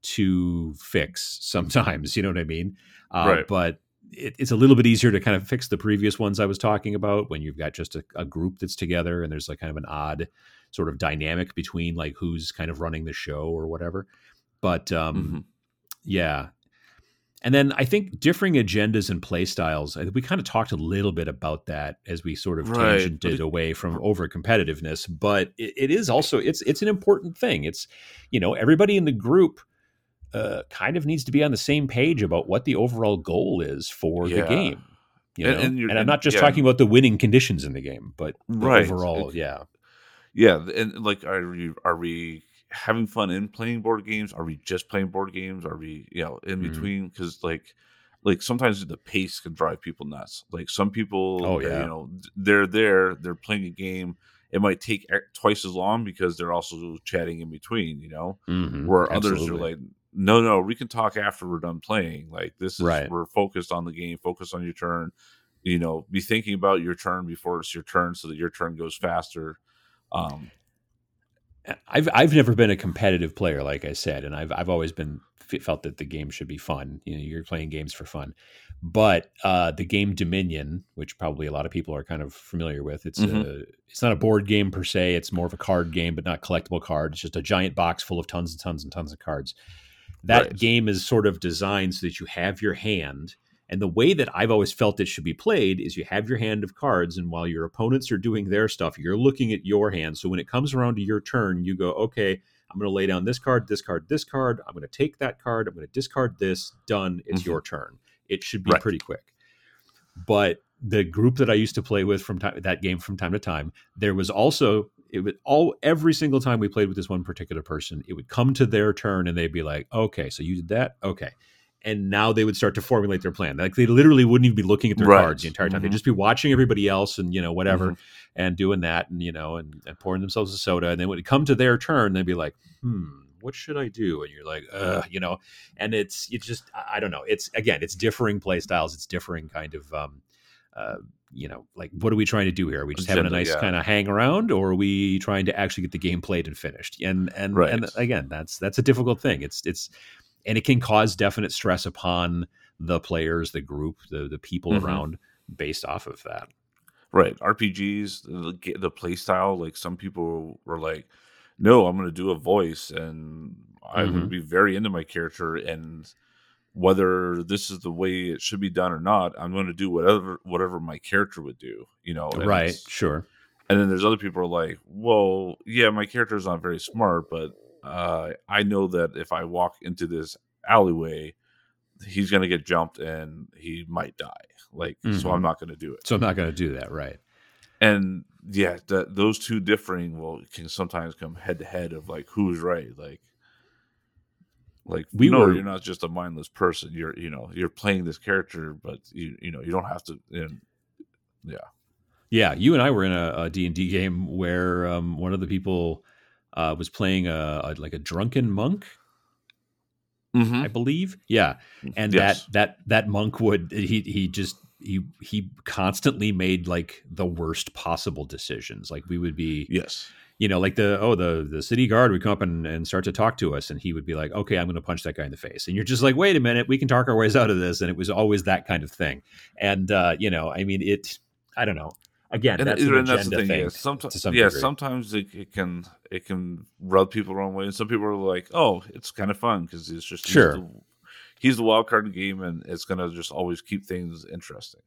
to fix sometimes, you know what I mean? Uh, Right. but it, it's a little bit easier to kind of fix the previous ones I was talking about when you've got just a, a group that's together and there's like kind of an odd sort of dynamic between like who's kind of running the show or whatever. But um, Hmm. yeah. And then I think differing agendas and play styles, I- we kind of talked a little bit about that as we sort of Right. But tangented it, away from over competitiveness, but it, it is also, it's, it's an important thing. It's, you know, everybody in the group uh, kind of needs to be on the same page about what the overall goal is for the yeah. game, you And know? and you're And I'm and not just yeah, talking and, about the winning conditions in the game, but the right. overall, Ex- yeah. Yeah, and like are we are we having fun in playing board games? Are we just playing board games? Are we, you know, in Mhm. between? Because like like sometimes the pace can drive people nuts. Like some people, Oh, uh, you yeah. know, th- they're there, they're playing a game. It might take e- twice as long because they're also chatting in between, you know, Hmm. where others are Absolutely. like, no, no, we can talk after we're done playing. Like this is Right. we're focused on the game, focus on your turn. You know, be thinking about your turn before it's your turn so that your turn goes faster. Um, I've I've never been a competitive player, like I said, and I've I've always been felt that the game should be fun. You know, you're playing games for fun. But uh, the game Dominion, which probably a lot of people are kind of familiar with, it's mhm. a it's not a board game per se. It's more of a card game, but not collectible card. It's just a giant box full of tons and tons and tons of cards. That Right. game is sort of designed so that you have your hand. And the way that I've always felt it should be played is you have your hand of cards, and while your opponents are doing their stuff, you're looking at your hand. So when it comes around to your turn, you go, okay, I'm going to lay down this card, this card, this card. I'm going to take that card. I'm going to discard this. Done. It's Mhm. your turn. It should be Right. pretty quick. But the group that I used to play with from time, that game from time to time, there was also it would all every single time we played with this one particular person, it would come to their turn and they'd be like, "Okay, so you did that, okay." And now they would start to formulate their plan. Like they literally wouldn't even be looking at their Right. cards the entire time. They'd Mhm. just be watching everybody else and you know whatever, Mhm. and doing that and you know and, and pouring themselves a soda. And then when it come to their turn, they'd be like, "Hmm, what should I do?" And you're like, "Ugh," you know. And it's it's just I I don't know. It's again, it's differing play styles. It's differing kind of um, uh, you know, like what are we trying to do here? Are we just having a Agenda, nice yeah. kind of hang around, or are we trying to actually get the game played and finished? And and Right. and again, that's that's a difficult thing. It's it's and it can cause definite stress upon the players, the group, the the people Mhm. around based off of that. Right. R P Gs, the ga the play style, like, some people were like, "No, I'm gonna do a voice, and I'm gonna Hmm. be very into my character, and whether this is the way it should be done or not, I'm gonna do whatever whatever my character would do," you know, and Right. it's Sure. and then there's other people who are like, "Well, yeah, my character is not very smart, but, uh, I know that if I walk into this alleyway, he's going to get jumped and he might die. Like, mm-hmm. so I'm not going to do it. So I'm not going to do that. Right. And yeah, that those two differing will can sometimes come head to head of like, who's right. Like, like we no, were, you're not just a mindless person. You're, you know, you're playing this character, but you, you know, you don't have to. And yeah. Yeah. You and I were in a, a D and D game where um, one of the people uh, was playing a, a like a drunken monk. Mm-hmm. I believe. Yeah. And yes. that, that, that monk would, he, he just, he, he constantly made like the worst possible decisions. Like we would be, yes, you know, like the, oh, the, the city guard would come up and, and start to talk to us. And he would be like, okay, I'm going to punch that guy in the face. And you're just like, wait a minute, we can talk our ways out of this. And it was always that kind of thing. And, uh, you know, I mean, it, I don't know. Again, and, that's, and an that's the thing. thing Yeah, sometimes, some yeah, degree. sometimes it, it can it can rub people the wrong way, and some people are like, "Oh, it's kind of fun because it's just sure." He's the, he's the wild card in the game, and it's going to just always keep things interesting.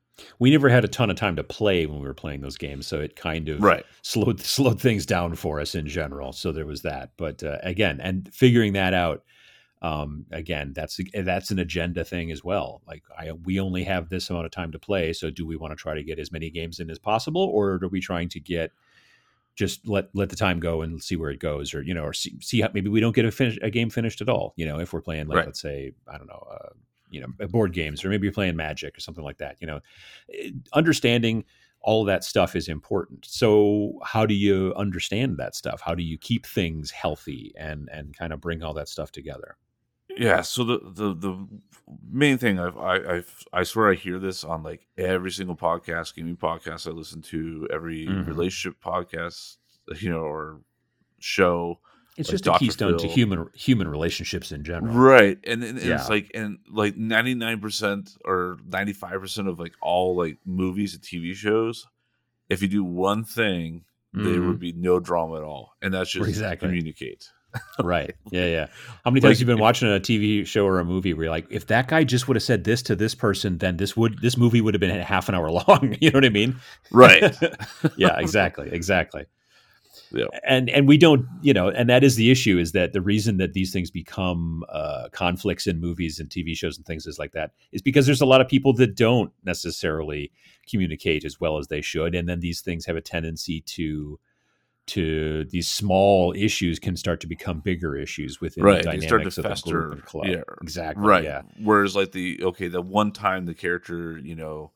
We never had a ton of time to play when we were playing those games, so it kind of right. slowed slowed things down for us in general. So there was that. But uh, again, and figuring that out. Um, again, that's that's an agenda thing as well. Like I, we only have this amount of time to play, so do we want to try to get as many games in as possible, or are we trying to get just let let the time go and see where it goes, or you know, or see, see how maybe we don't get a finish a game finished at all. You know, if we're playing like right. let's say I don't know, uh, you know, board games, or maybe you're playing Magic or something like that. You know, understanding all of that stuff is important. So how do you understand that stuff? How do you keep things healthy and and kind of bring all that stuff together? Yeah, so the, the, the main thing I've, I I've, I swear I hear this on like every single podcast, gaming podcast I listen to, every mm-hmm. relationship podcast, you know, or show. It's like just Doctor a keystone Phil. to human human relationships in general, right? And, and, and yeah. it's like and like ninety nine percent or ninety five percent of like all like movies and T V shows, if you do one thing, mm-hmm. there would be no drama at all, and that's just exactly. communicate. Right. Yeah. Yeah. How many times like, you've been watching a T V show or a movie where you're like, if that guy just would have said this to this person, then this would this movie would have been half an hour long. You know what I mean? Right. Yeah. Exactly. Exactly. Yeah. And and we don't, you know, and that is the issue, is that the reason that these things become uh, conflicts in movies and T V shows and things is like that is because there's a lot of people that don't necessarily communicate as well as they should, and then these things have a tendency to. to these small issues can start to become bigger issues within right. the dynamics of the group and club. Yeah, exactly. Right. Yeah. Whereas like the, okay, the one time the character, you know,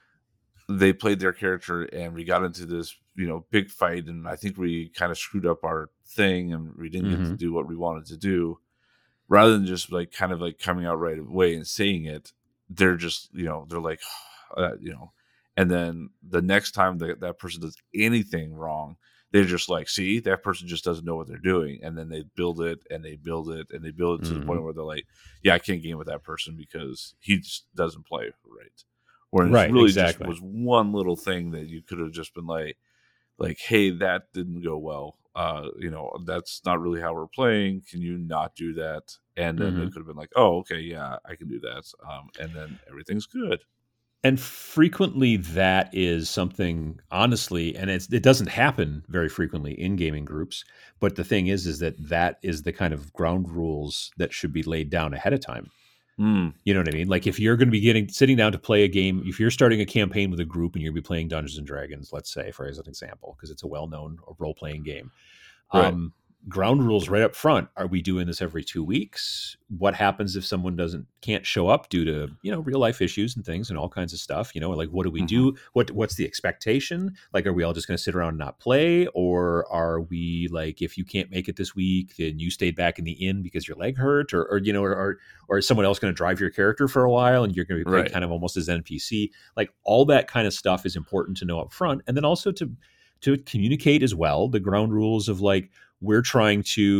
they played their character and we got into this, you know, big fight, and I think we kind of screwed up our thing and we didn't mm-hmm. get to do what we wanted to do. Rather than just like kind of like coming out right away and saying it, they're just, you know, they're like, uh, you know, and then the next time that that person does anything wrong, they're just like, see, that person just doesn't know what they're doing. And then they build it and they build it and they build it to mm-hmm. the point where they're like, yeah, I can't game with that person because he just doesn't play right. Whereas right, really exactly. just was one little thing that you could have just been like, like, hey, that didn't go well. Uh, you know, that's not really how we're playing. Can you not do that? And then mm-hmm. they could have been like, oh, okay, yeah, I can do that. Um, and then everything's good. And frequently that is something, honestly, and it's, it doesn't happen very frequently in gaming groups. But the thing is, is that that is the kind of ground rules that should be laid down ahead of time. Mm. You know what I mean? Like if you're going to be getting sitting down to play a game, if you're starting a campaign with a group and you're going to be playing Dungeons and Dragons, let's say, for as an example, because it's a well-known role-playing game. Right. Um, ground rules right up front. Are we doing this every two weeks? What happens if someone doesn't can't show up due to, you know, real life issues and things and all kinds of stuff? You know, like what do we mm-hmm. do? What what's the expectation? Like, are we all just going to sit around and not play, or are we like, if you can't make it this week, then you stayed back in the inn because your leg hurt, or, or you know, or, or or is someone else going to drive your character for a while and you're going to be playing right. kind of almost as N P C? Like all that kind of stuff is important to know up front, and then also to to communicate as well the ground rules of like, we're trying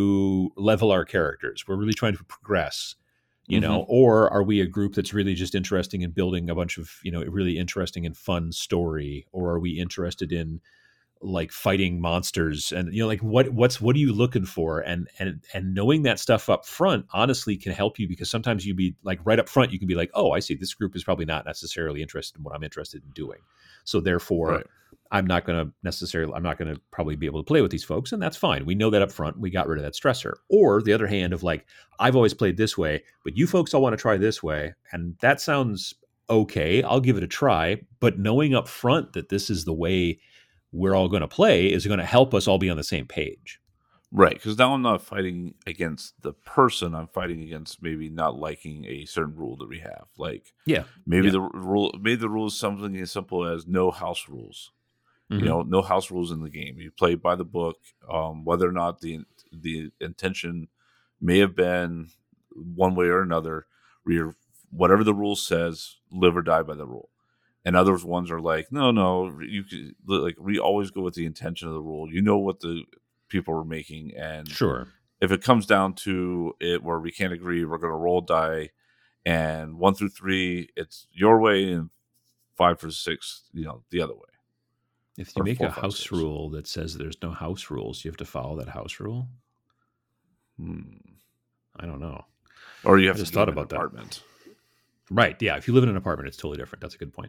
to level our characters. We're really trying to progress, you mm-hmm. know, or are we a group that's really just interested in building a bunch of, you know, really interesting and fun story? Or are we interested in like fighting monsters? And, you know, like what, what's, what are you looking for? And, and, and knowing that stuff up front, honestly, can help you, because sometimes you be like right up front, you can be like, oh, I see, this group is probably not necessarily interested in what I'm interested in doing. So therefore, right. I'm not going to necessarily, I'm not going to probably be able to play with these folks, and that's fine. We know that up front. We got rid of that stressor. Or the other hand of like, I've always played this way, but you folks all want to try this way, and that sounds okay. I'll give it a try. But knowing up front that this is the way we're all going to play is going to help us all be on the same page. Right, because now I'm not fighting against the person. I'm fighting against maybe not liking a certain rule that we have. Like, yeah, maybe yeah. the rule, maybe the rule is something as simple as no house rules. Mm-hmm. You know, no house rules in the game. You play by the book. Um, whether or not the the intention may have been one way or another, where you're, whatever the rule says, live or die by the rule. And other ones are like, no, no, you could, like, we always go with the intention of the rule. You know what the people are making, and sure, if it comes down to it where we can't agree, we're going to roll die, and one through three, it's your way, and five for six, you know, the other way. If you Or make four, a five, house six. rule that says there's no house rules, you have to follow that house rule. Hmm. I don't know. Or you have I to just live thought in an about that. apartment. Right. Yeah. If you live in an apartment, it's totally different. That's a good point.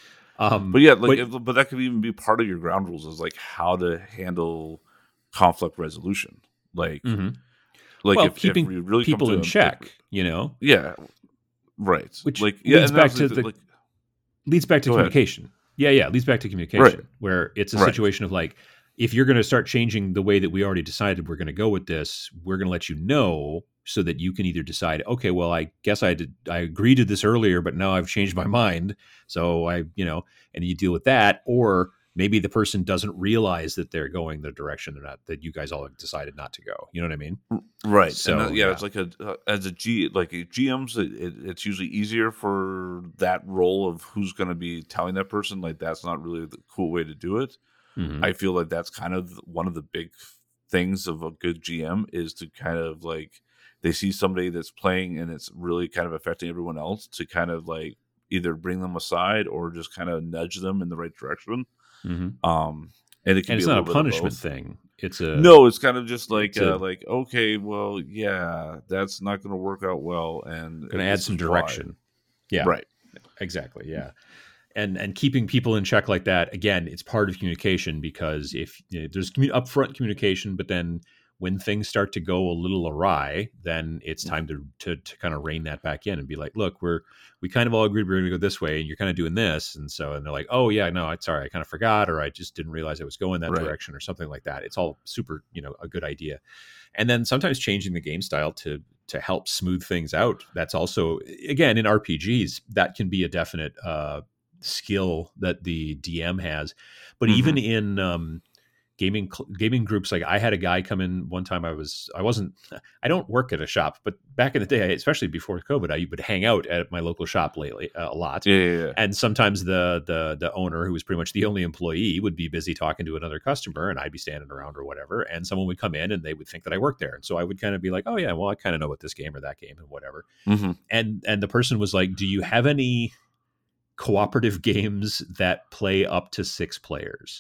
Um, But yeah, like, but, if, but that could even be part of your ground rules, is like how to handle conflict resolution. Like, mm-hmm. like well, if, keeping if we really people come to in a, check, like, you know, yeah, right. which like yeah, leads and back that's to the like, leads back to go ahead. communication. Yeah, yeah, leads back to communication, Right. where it's a Right. situation of like, if you're going to start changing the way that we already decided we're going to go with this, we're going to let you know so that you can either decide, okay, well, I guess I did, I agreed to this earlier, but now I've changed my mind. So I, you know, and you deal with that, or maybe the person doesn't realize that they're going the direction they're not, that you guys all have decided not to go. You know what I mean? Right. So, and uh, yeah, yeah. it's like a uh, as a G like a G Ms, it, it, it's usually easier for that role of who's going to be telling that person. Like, that's not really the cool way to do it. Mhm. I feel like that's kind of one of the big things of a good G M, is to kind of like, they see somebody that's playing and it's really kind of affecting everyone else, to kind of like either bring them aside or just kind of nudge them in the right direction. Mm-hmm. Um, and it can And be it's a not a little bit of punishment both. thing. It's a No, it's kind of just like it's a- uh, like, okay, well, yeah, that's not going to work out well, and going to and add this some is why. direction. Yeah, Right. exactly. Yeah. And and keeping people in check like that, again, it's part of communication, because if you know, there's commu- upfront communication, but then when things start to go a little awry, then it's time to to, to kind of rein that back in and be like, look, we're we kind of all agreed we're going to go this way, and you're kind of doing this, and so and they're like, oh yeah, no, it's sorry, I kind of forgot, or I just didn't realize I was going that Right. direction, or something like that. It's all super, you know, a good idea. And then sometimes changing the game style to to help smooth things out. That's also, again, in R P Gs, that can be a definite uh, skill that the D M has. But Mhm. even in um, gaming cl- gaming groups, like I had a guy come in one time. I was I wasn't I don't work at a shop, but back in the day, especially before COVID, I would hang out at my local shop lately uh, a lot. Yeah, yeah, yeah. And sometimes the the the owner, who was pretty much the only employee, would be busy talking to another customer, and I'd be standing around or whatever. And someone would come in, and they would think that I worked there, and so I would kind of be like, "Oh yeah, well I kind of know what this game or that game and whatever." hmm And and the person was like, "Do you have any cooperative games that play up to six players?"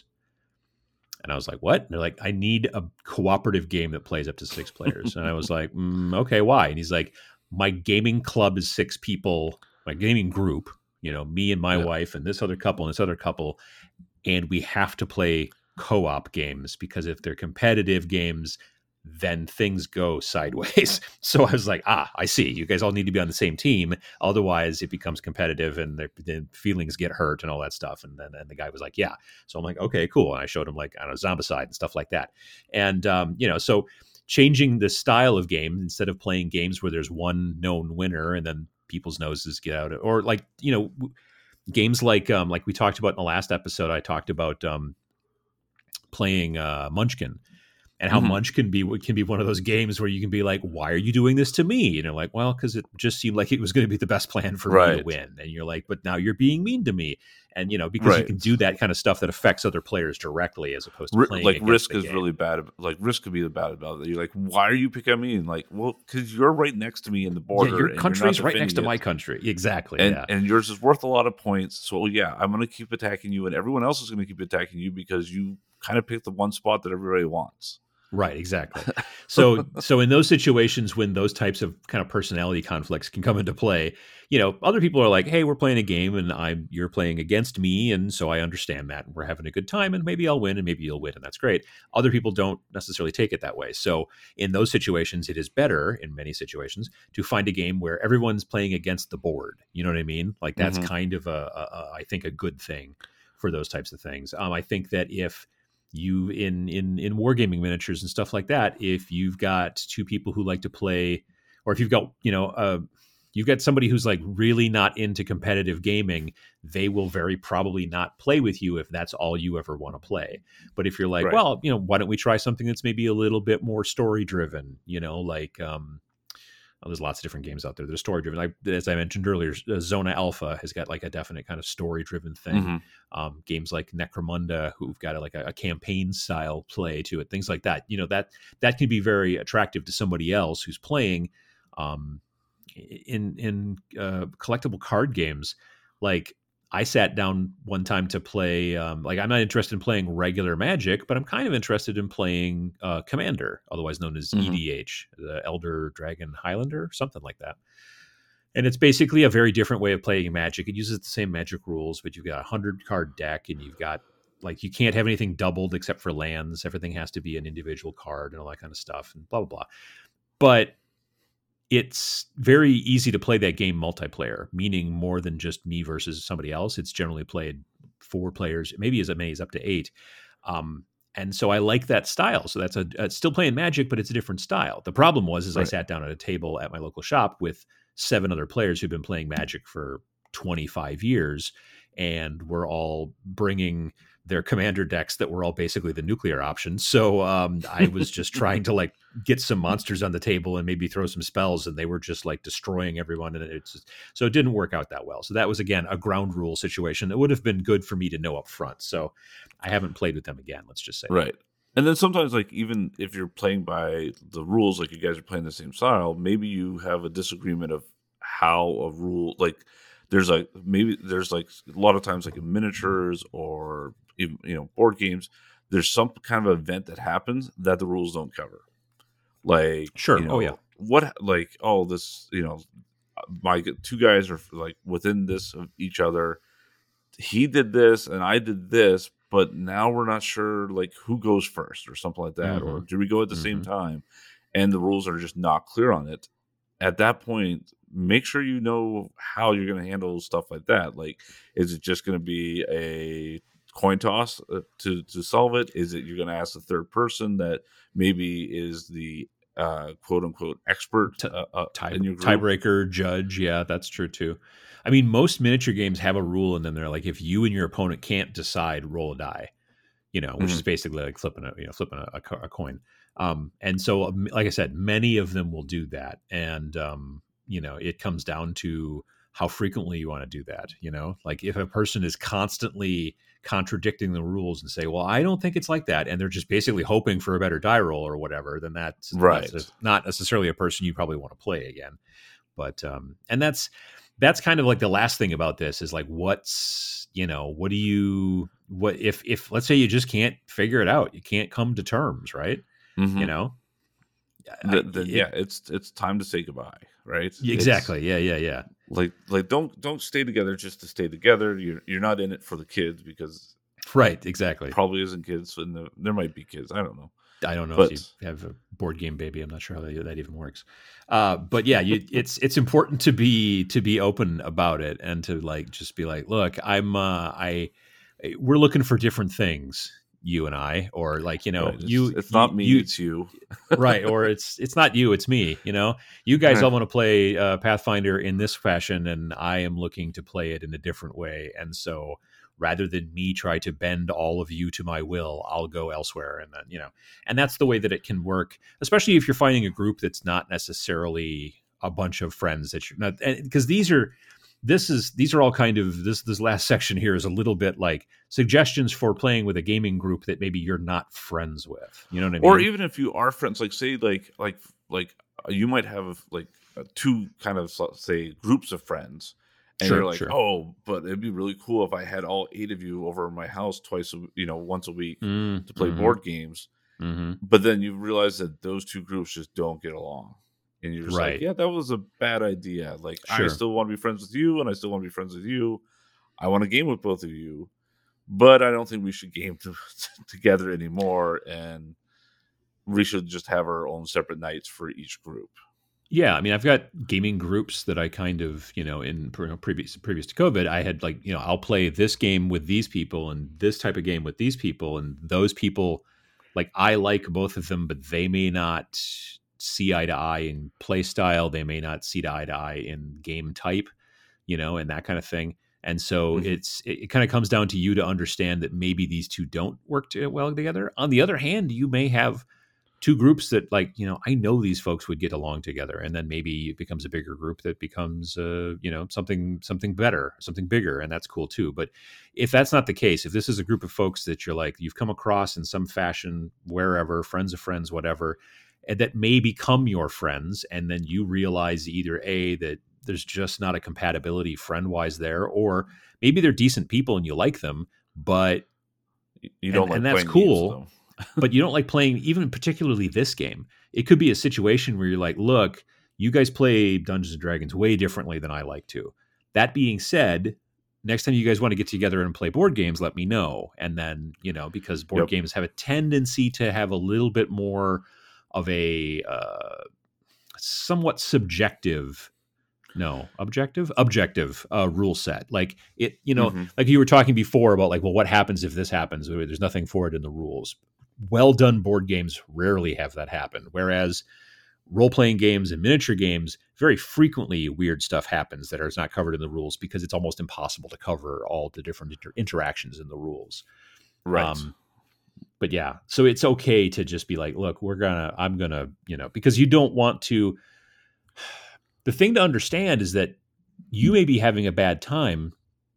And I was like, "What?" And they're like, "I need a cooperative game that plays up to six players." And I was like, mm, "Okay, why?" And he's like, "My gaming club is six people. My gaming group, you know, me and my Yeah. wife and this other couple and this other couple, and we have to play co-op games, because if they're competitive games, then things go sideways." So I was like, ah, I see. You guys all need to be on the same team. Otherwise, it becomes competitive, and then feelings get hurt and all that stuff. And then and the guy was like, yeah. So I'm like, okay, cool. And I showed him, like, I don't know, Zombicide and stuff like that. And, um, you know, so changing the style of games, instead of playing games where there's one known winner and then people's noses get out, or like, you know, games like, um, like we talked about in the last episode, I talked about um, playing uh, Munchkin. And how Mhm. Munchkin be can be one of those games where you can be like, "Why are you doing this to me?" And you're like, "Well, because it just seemed like it was going to be the best plan for me to Right. win." And you're like, "But now you're being mean to me." And you know, because you can Right. do that kind of stuff that affects other players directly, as opposed to Ri- playing like against Risk the is game. really bad. ab- Like Risk could be bad about it. You're like, why are you picking on me? And like, well, because you're right next to me in the border. Yeah, your and you're country's not right next to defending my it. country. Exactly. And yeah. and yours is worth a lot of points. So yeah, I'm gonna keep attacking you, and everyone else is gonna keep attacking you because you kind of picked the one spot that everybody wants. Right, exactly. So so in those situations when those types of kind of personality conflicts can come into play, you know, other people are like, "Hey, we're playing a game and I'm you're playing against me, and so I understand that. And we're having a good time and maybe I'll win and maybe you'll win and that's great." Other people don't necessarily take it that way. So in those situations it is better in many situations to find a game where everyone's playing against the board. You know what I mean? Like that's hmm kind of a, a, a I think a good thing for those types of things. Um, I think that if you in in in wargaming miniatures and stuff like that, if you've got two people who like to play, or if you've got you know uh you've got somebody who's like really not into competitive gaming, they will very probably not play with you if that's all you ever want to play. But if you're like, Right. well, you know, why don't we try something that's maybe a little bit more story driven, you know, like um well, there's lots of different games out there that are story driven. Like, as I mentioned earlier, uh, Zona Alpha has got like a definite kind of story driven thing. hmm Um, games like Necromunda, who've got a, like a, a campaign style play to it, things like that. You know that that can be very attractive to somebody else who's playing. Um, in in uh, collectible card games, like I sat down one time to play. Um, like I'm not interested in playing regular Magic, but I'm kind of interested in playing uh, Commander, otherwise known as hmm E D H, the Elder Dragon Highlander, something like that. And it's basically a very different way of playing Magic. It uses the same Magic rules, but you've got a hundred card deck, and you've got like you can't have anything doubled except for lands. Everything has to be an individual card and all that kind of stuff, and blah blah blah. But it's very easy to play that game multiplayer, meaning more than just me versus somebody else. It's generally played four players, maybe as many as up to eight. Um, and so I like that style. So that's a, a still playing Magic, but it's a different style. The problem was, is I Right. sat down at a table at my local shop with seven other players who've been playing Magic for twenty-five years, and we're all bringing their commander decks that were all basically the nuclear option. So um, I was just trying to like get some monsters on the table and maybe throw some spells, and they were just like destroying everyone. And it's just, so it didn't work out that well. So that was again a ground rule situation that would have been good for me to know up front. So I haven't played with them again. Let's just say Right. And then sometimes, like, even if you're playing by the rules, like you guys are playing the same style, maybe you have a disagreement of how a rule, like, there's like, maybe there's like a lot of times, like in miniatures or, even, you know, board games, there's some kind of event that happens that the rules don't cover. Like, Sure. you Oh yeah. know, what, like, oh, this, you know, my two guys are like within this of each other. He did this and I did this, but now we're not sure like who goes first or something like that, or Mm-hmm. do we go at the same Mm-hmm. time? And the rules are just not clear on it. At that point, make sure you know how you're going to handle stuff like that. Like, is it just going to be a coin toss uh, to to solve it? Is it you're going to ask the third person that maybe is the uh, quote unquote expert T- uh, uh, tie in your group? tiebreaker judge. Yeah, that's true too. I mean, most miniature games have a rule in them. They're like, if you and your opponent can't decide, roll a die. You know, which Mhm. is basically like flipping a you know flipping a, a, co- a coin. Um, and so, um, like I said, many of them will do that, and um, you know, it comes down to how frequently you want to do that. You know, like if a person is constantly contradicting the rules and say, "Well, I don't think it's like that," and they're just basically hoping for a better die roll or whatever, then that's Right. that's not necessarily a person you probably want to play again. But um, and that's that's kind of like the last thing about this is like, what's you know, what do you what if if let's say you just can't figure it out, you can't come to terms, right? hmm You know, I, Th- then it yeah, it's it's time to say goodbye, right? It's exactly, yeah, yeah, yeah, like like don't don't stay together just to stay together. You're you're not in it for the kids because right, exactly. probably isn't kids, and the, there might be kids. I don't know, I don't know if you but have a board game baby. I'm not sure how that, that even works. Uh, but yeah, you, it's it's important to be to be open about it and to like just be like, look, I'm uh, I we're looking for different things, you and I, or like you know, right, it's you it's you not me, you it's you. right, or it's it's not you, it's me. You know, you guys all want to play uh, Pathfinder in this fashion, and I am looking to play it in a different way, and so rather than me try to bend all of you to my will, I'll go elsewhere. And then, you know, and that's the way that it can work, especially if you're finding a group that's not necessarily a bunch of friends that you're not, because these are, this is, these are all kind of, this, this last section here is a little bit like suggestions for playing with a gaming group that maybe you're not friends with. You know what I mean? Or even if you are friends, like say like like like uh, you might have like uh, two kind of so- say groups of friends. And Sure, you're like, sure. oh, but it'd be really cool if I had all eight of you over at my house twice, a, you know, once a week Mm, to play mhm. board games. Mm-hmm. But then you realize that those two groups just don't get along. And you're just like, Right. yeah, that was a bad idea. Like, I Sure. still want to be friends with you, and I still want to be friends with you. I want to game with both of you, but I don't think we should game to, together anymore. And we should just have our own separate nights for each group. Yeah, I mean, I've got gaming groups that I kind of, you know, in you know, previous previous to COVID, I had like, you know, I'll play this game with these people and this type of game with these people, and those people, like, I like both of them, but they may not see eye to eye in play style. They may not see eye to eye in game type, you know, and that kind of thing. And so Mhm. it's it, it kind of comes down to you to understand that maybe these two don't work too well together. On the other hand, you may have two groups that, like, you know, I know these folks would get along together, and then maybe it becomes a bigger group that becomes uh, you know, something something better, something bigger, and that's cool too. But if that's not the case, if this is a group of folks that you're like, you've come across in some fashion, wherever, friends of friends, whatever, and that may become your friends, and then you realize either A, that there's just not a compatibility friend wise there, or maybe they're decent people and you like them, but You don't and like and that's playing games with cool, them. but you don't like playing even particularly this game. It could be a situation where you're like, look, you guys play Dungeons and Dragons way differently than I like to. That being said, next time you guys want to get together and play board games, let me know. And then, you know, because board Yep. games have a tendency to have a little bit more of a uh, somewhat subjective, no, objective, objective uh, rule set. Like it, you know, Mhm. like you were talking before about like, well, what happens if this happens? There's nothing for it in the rules. Well done board games rarely have that happen. Whereas role playing games and miniature games, very frequently weird stuff happens that is not covered in the rules because it's almost impossible to cover all the different inter- interactions in the rules. Right. Um, but yeah, so it's okay to just be like, look, we're gonna, I'm gonna, you know, because you don't want to. The thing to understand is that you may be having a bad time,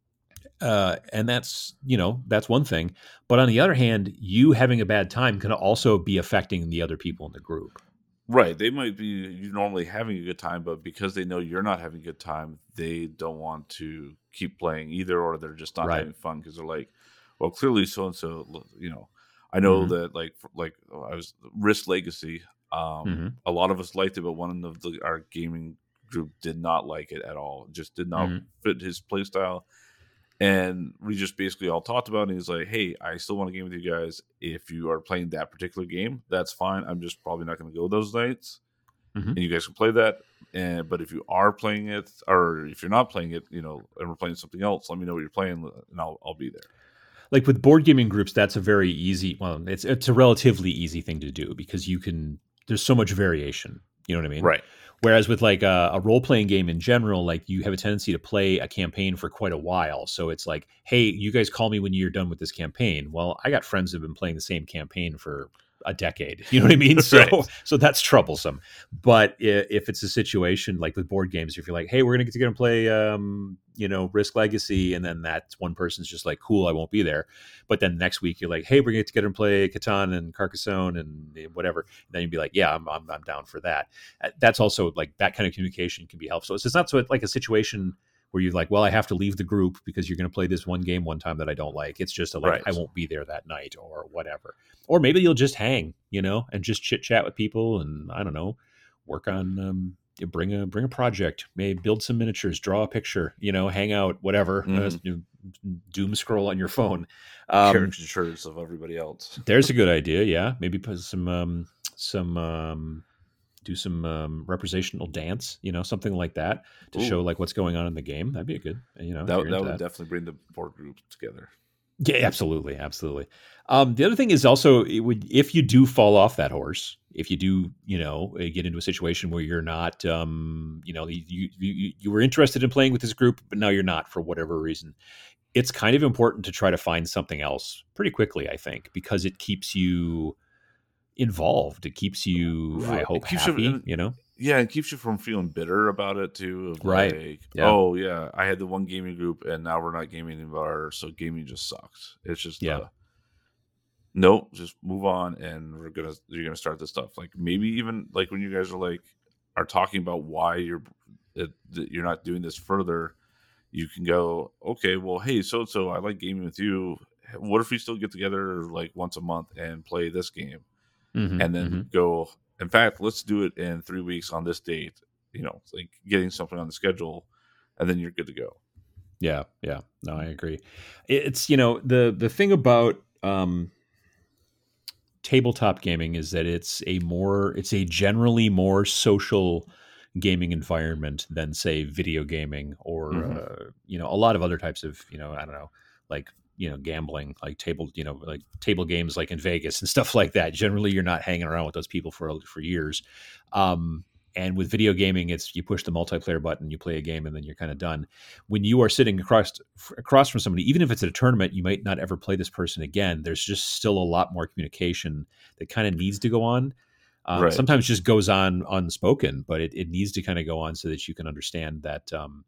uh, and that's, you know, that's one thing. But on the other hand, you having a bad time can also be affecting the other people in the group. Right. They might be you normally having a good time, but because they know you're not having a good time, they don't want to keep playing either, or they're just not Right. having fun because they're like, well, clearly so and so, you know, I know Mhm. that like f- like oh, I was Risk Legacy. Um, Mhm. a lot of us liked it, but one of the our gaming group did not like it at all. It just did not Mhm. fit his play style. And we just basically all talked about it. And he's like, hey, I still want to game with you guys. If you are playing that particular game, that's fine. I'm just probably not going to go those nights. Mhm. And you guys can play that. And but if you are playing it, or if you're not playing it, you know, and we're playing something else, let me know what you're playing, and I'll I'll be there. Like with board gaming groups, that's a very easy. Well, it's it's a relatively easy thing to do because you can. There's so much variation. You know what I mean? Right. Whereas with like a, a role playing game in general, like you have a tendency to play a campaign for quite a while. So it's like, hey, you guys call me when you're done with this campaign. Well, I got friends who've been playing the same campaign for a decade. You know what I mean? So Right. so that's troublesome. But i- if it's a situation like with board games, if you're like, hey, we're gonna get together and play, um, you know, Risk Legacy, and then that one person's just like, cool, I won't be there. But then next week you're like, hey, we're gonna get together and play Catan and Carcassonne and whatever. And then you'd be like, yeah, I'm I'm, I'm down for that. Uh, That's also like that kind of communication can be helpful. So it's not so like a situation where you're like, well, I have to leave the group because you're going to play this one game one time that I don't like. It's just a, like, Right. I won't be there that night or whatever. Or maybe you'll just hang, you know, and just chit chat with people and I don't know, work on, um, you bring a bring a project, maybe build some miniatures, draw a picture, you know, hang out, whatever, uh, Mhm. you doom scroll on your phone. Um, Caricatures of everybody else. there's a good idea. Yeah, maybe put some um, some um, do some um, representational dance, you know, something like that to show Ooh, like what's going on in the game. That'd be a good, you know, if that you're that into would that. definitely bring the board group together. Yeah, absolutely, absolutely. Um, the other thing is also it would if you do fall off that horse, if you do, you know, uh, get into a situation where you're not, um, you know, you, you you you were interested in playing with this group, but now you're not for whatever reason. It's kind of important to try to find something else pretty quickly, I think, because it keeps you involved. It keeps you, I R- It hope, keeps you, happy. and You know, yeah, it keeps you from feeling bitter about it too. Of right? like, Yeah, oh yeah, I had the one gaming group, and now we're not gaming anymore, so gaming just sucks. It's just yeah. uh, nope, just move on, and we're gonna you're gonna start this stuff. Like maybe even like when you guys are like are talking about why you're that, that you're not doing this further, you can go, okay, well, hey, so so I like gaming with you. What if we still get together like once a month and play this game? mm-hmm, and then mm-hmm. go, in fact, let's do it in three weeks on this date, you know, like getting something on the schedule, and then you're good to go. Yeah. Yeah. No, I agree. It's, you know, the, the thing about, um, tabletop gaming is that it's a more, it's a generally more social gaming environment than, say, video gaming or, Mm-hmm. uh, you know, a lot of other types of, you know, I don't know, like, you know, gambling, like table, you know, like table games, like in Vegas and stuff like that. Generally, you're not hanging around with those people for, for years. Um, and with video gaming, it's you push the multiplayer button, you play a game, and then you're kind of done. When you are sitting across across from somebody, even if it's at a tournament, you might not ever play this person again. There's just still a lot more communication that kind of needs to go on. Um, Right. Sometimes just goes on unspoken, but it, it needs to kind of go on so that you can understand that, um,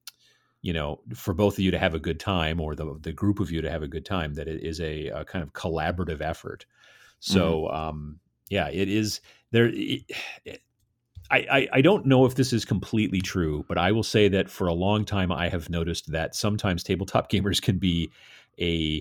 you know, for both of you to have a good time, or the the group of you to have a good time, that it is a, a kind of collaborative effort. So, mm-hmm. um, yeah, it is there. It, it, I, I, I don't know if this is completely true, but I will say that for a long time, I have noticed that sometimes tabletop gamers can be a,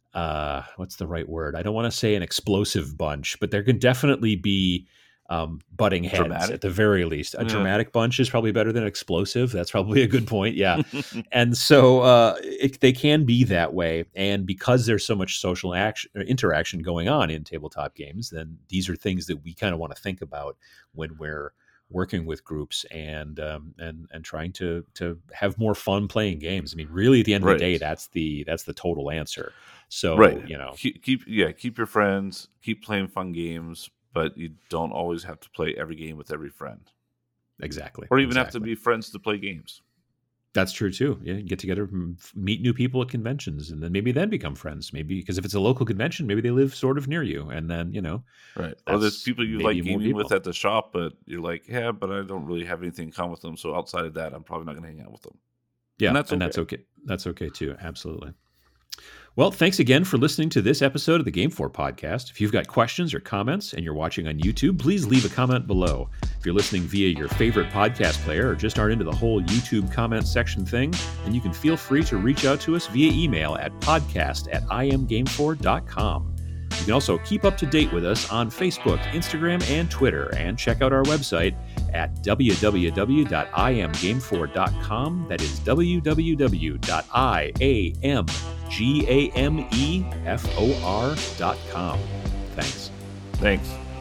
uh, what's the right word? I don't want to say an explosive bunch, but there can definitely be um, butting heads Dramatic? At the very least. A Yeah. dramatic bunch is probably better than explosive. That's probably a good point. Yeah. And so uh, it, they can be that way. And because there's so much social action, interaction going on in tabletop games, then these are things that we kind of want to think about when we're working with groups and um, and and trying to to have more fun playing games. I mean, really, at the end of Right. the day, that's the that's the total answer. So, right. you know, keep, keep yeah, keep your friends, keep playing fun games, but you don't always have to play every game with every friend. Exactly. Or even exactly. have to be friends to play games. That's true too. Yeah, get together, meet new people at conventions, and then maybe then become friends. Maybe because if it's a local convention, maybe they live sort of near you, and then you know, right. Or there's people you like gaming with at the shop, but you're like, yeah, but I don't really have anything in common with them. So outside of that, I'm probably not going to hang out with them. Yeah, and that's and okay. that's okay. That's okay too. Absolutely. Well, thanks again for listening to this episode of the Game four podcast. If you've got questions or comments and you're watching on YouTube, please leave a comment below. If you're listening via your favorite podcast player or just aren't into the whole YouTube comment section thing, then you can feel free to reach out to us via email at podcast at i am game four dot com. You can also keep up to date with us on Facebook, Instagram, and Twitter, and check out our website at w w w dot i am game four dot com. That is w w w dot i am game four dot com. Thanks. Thanks.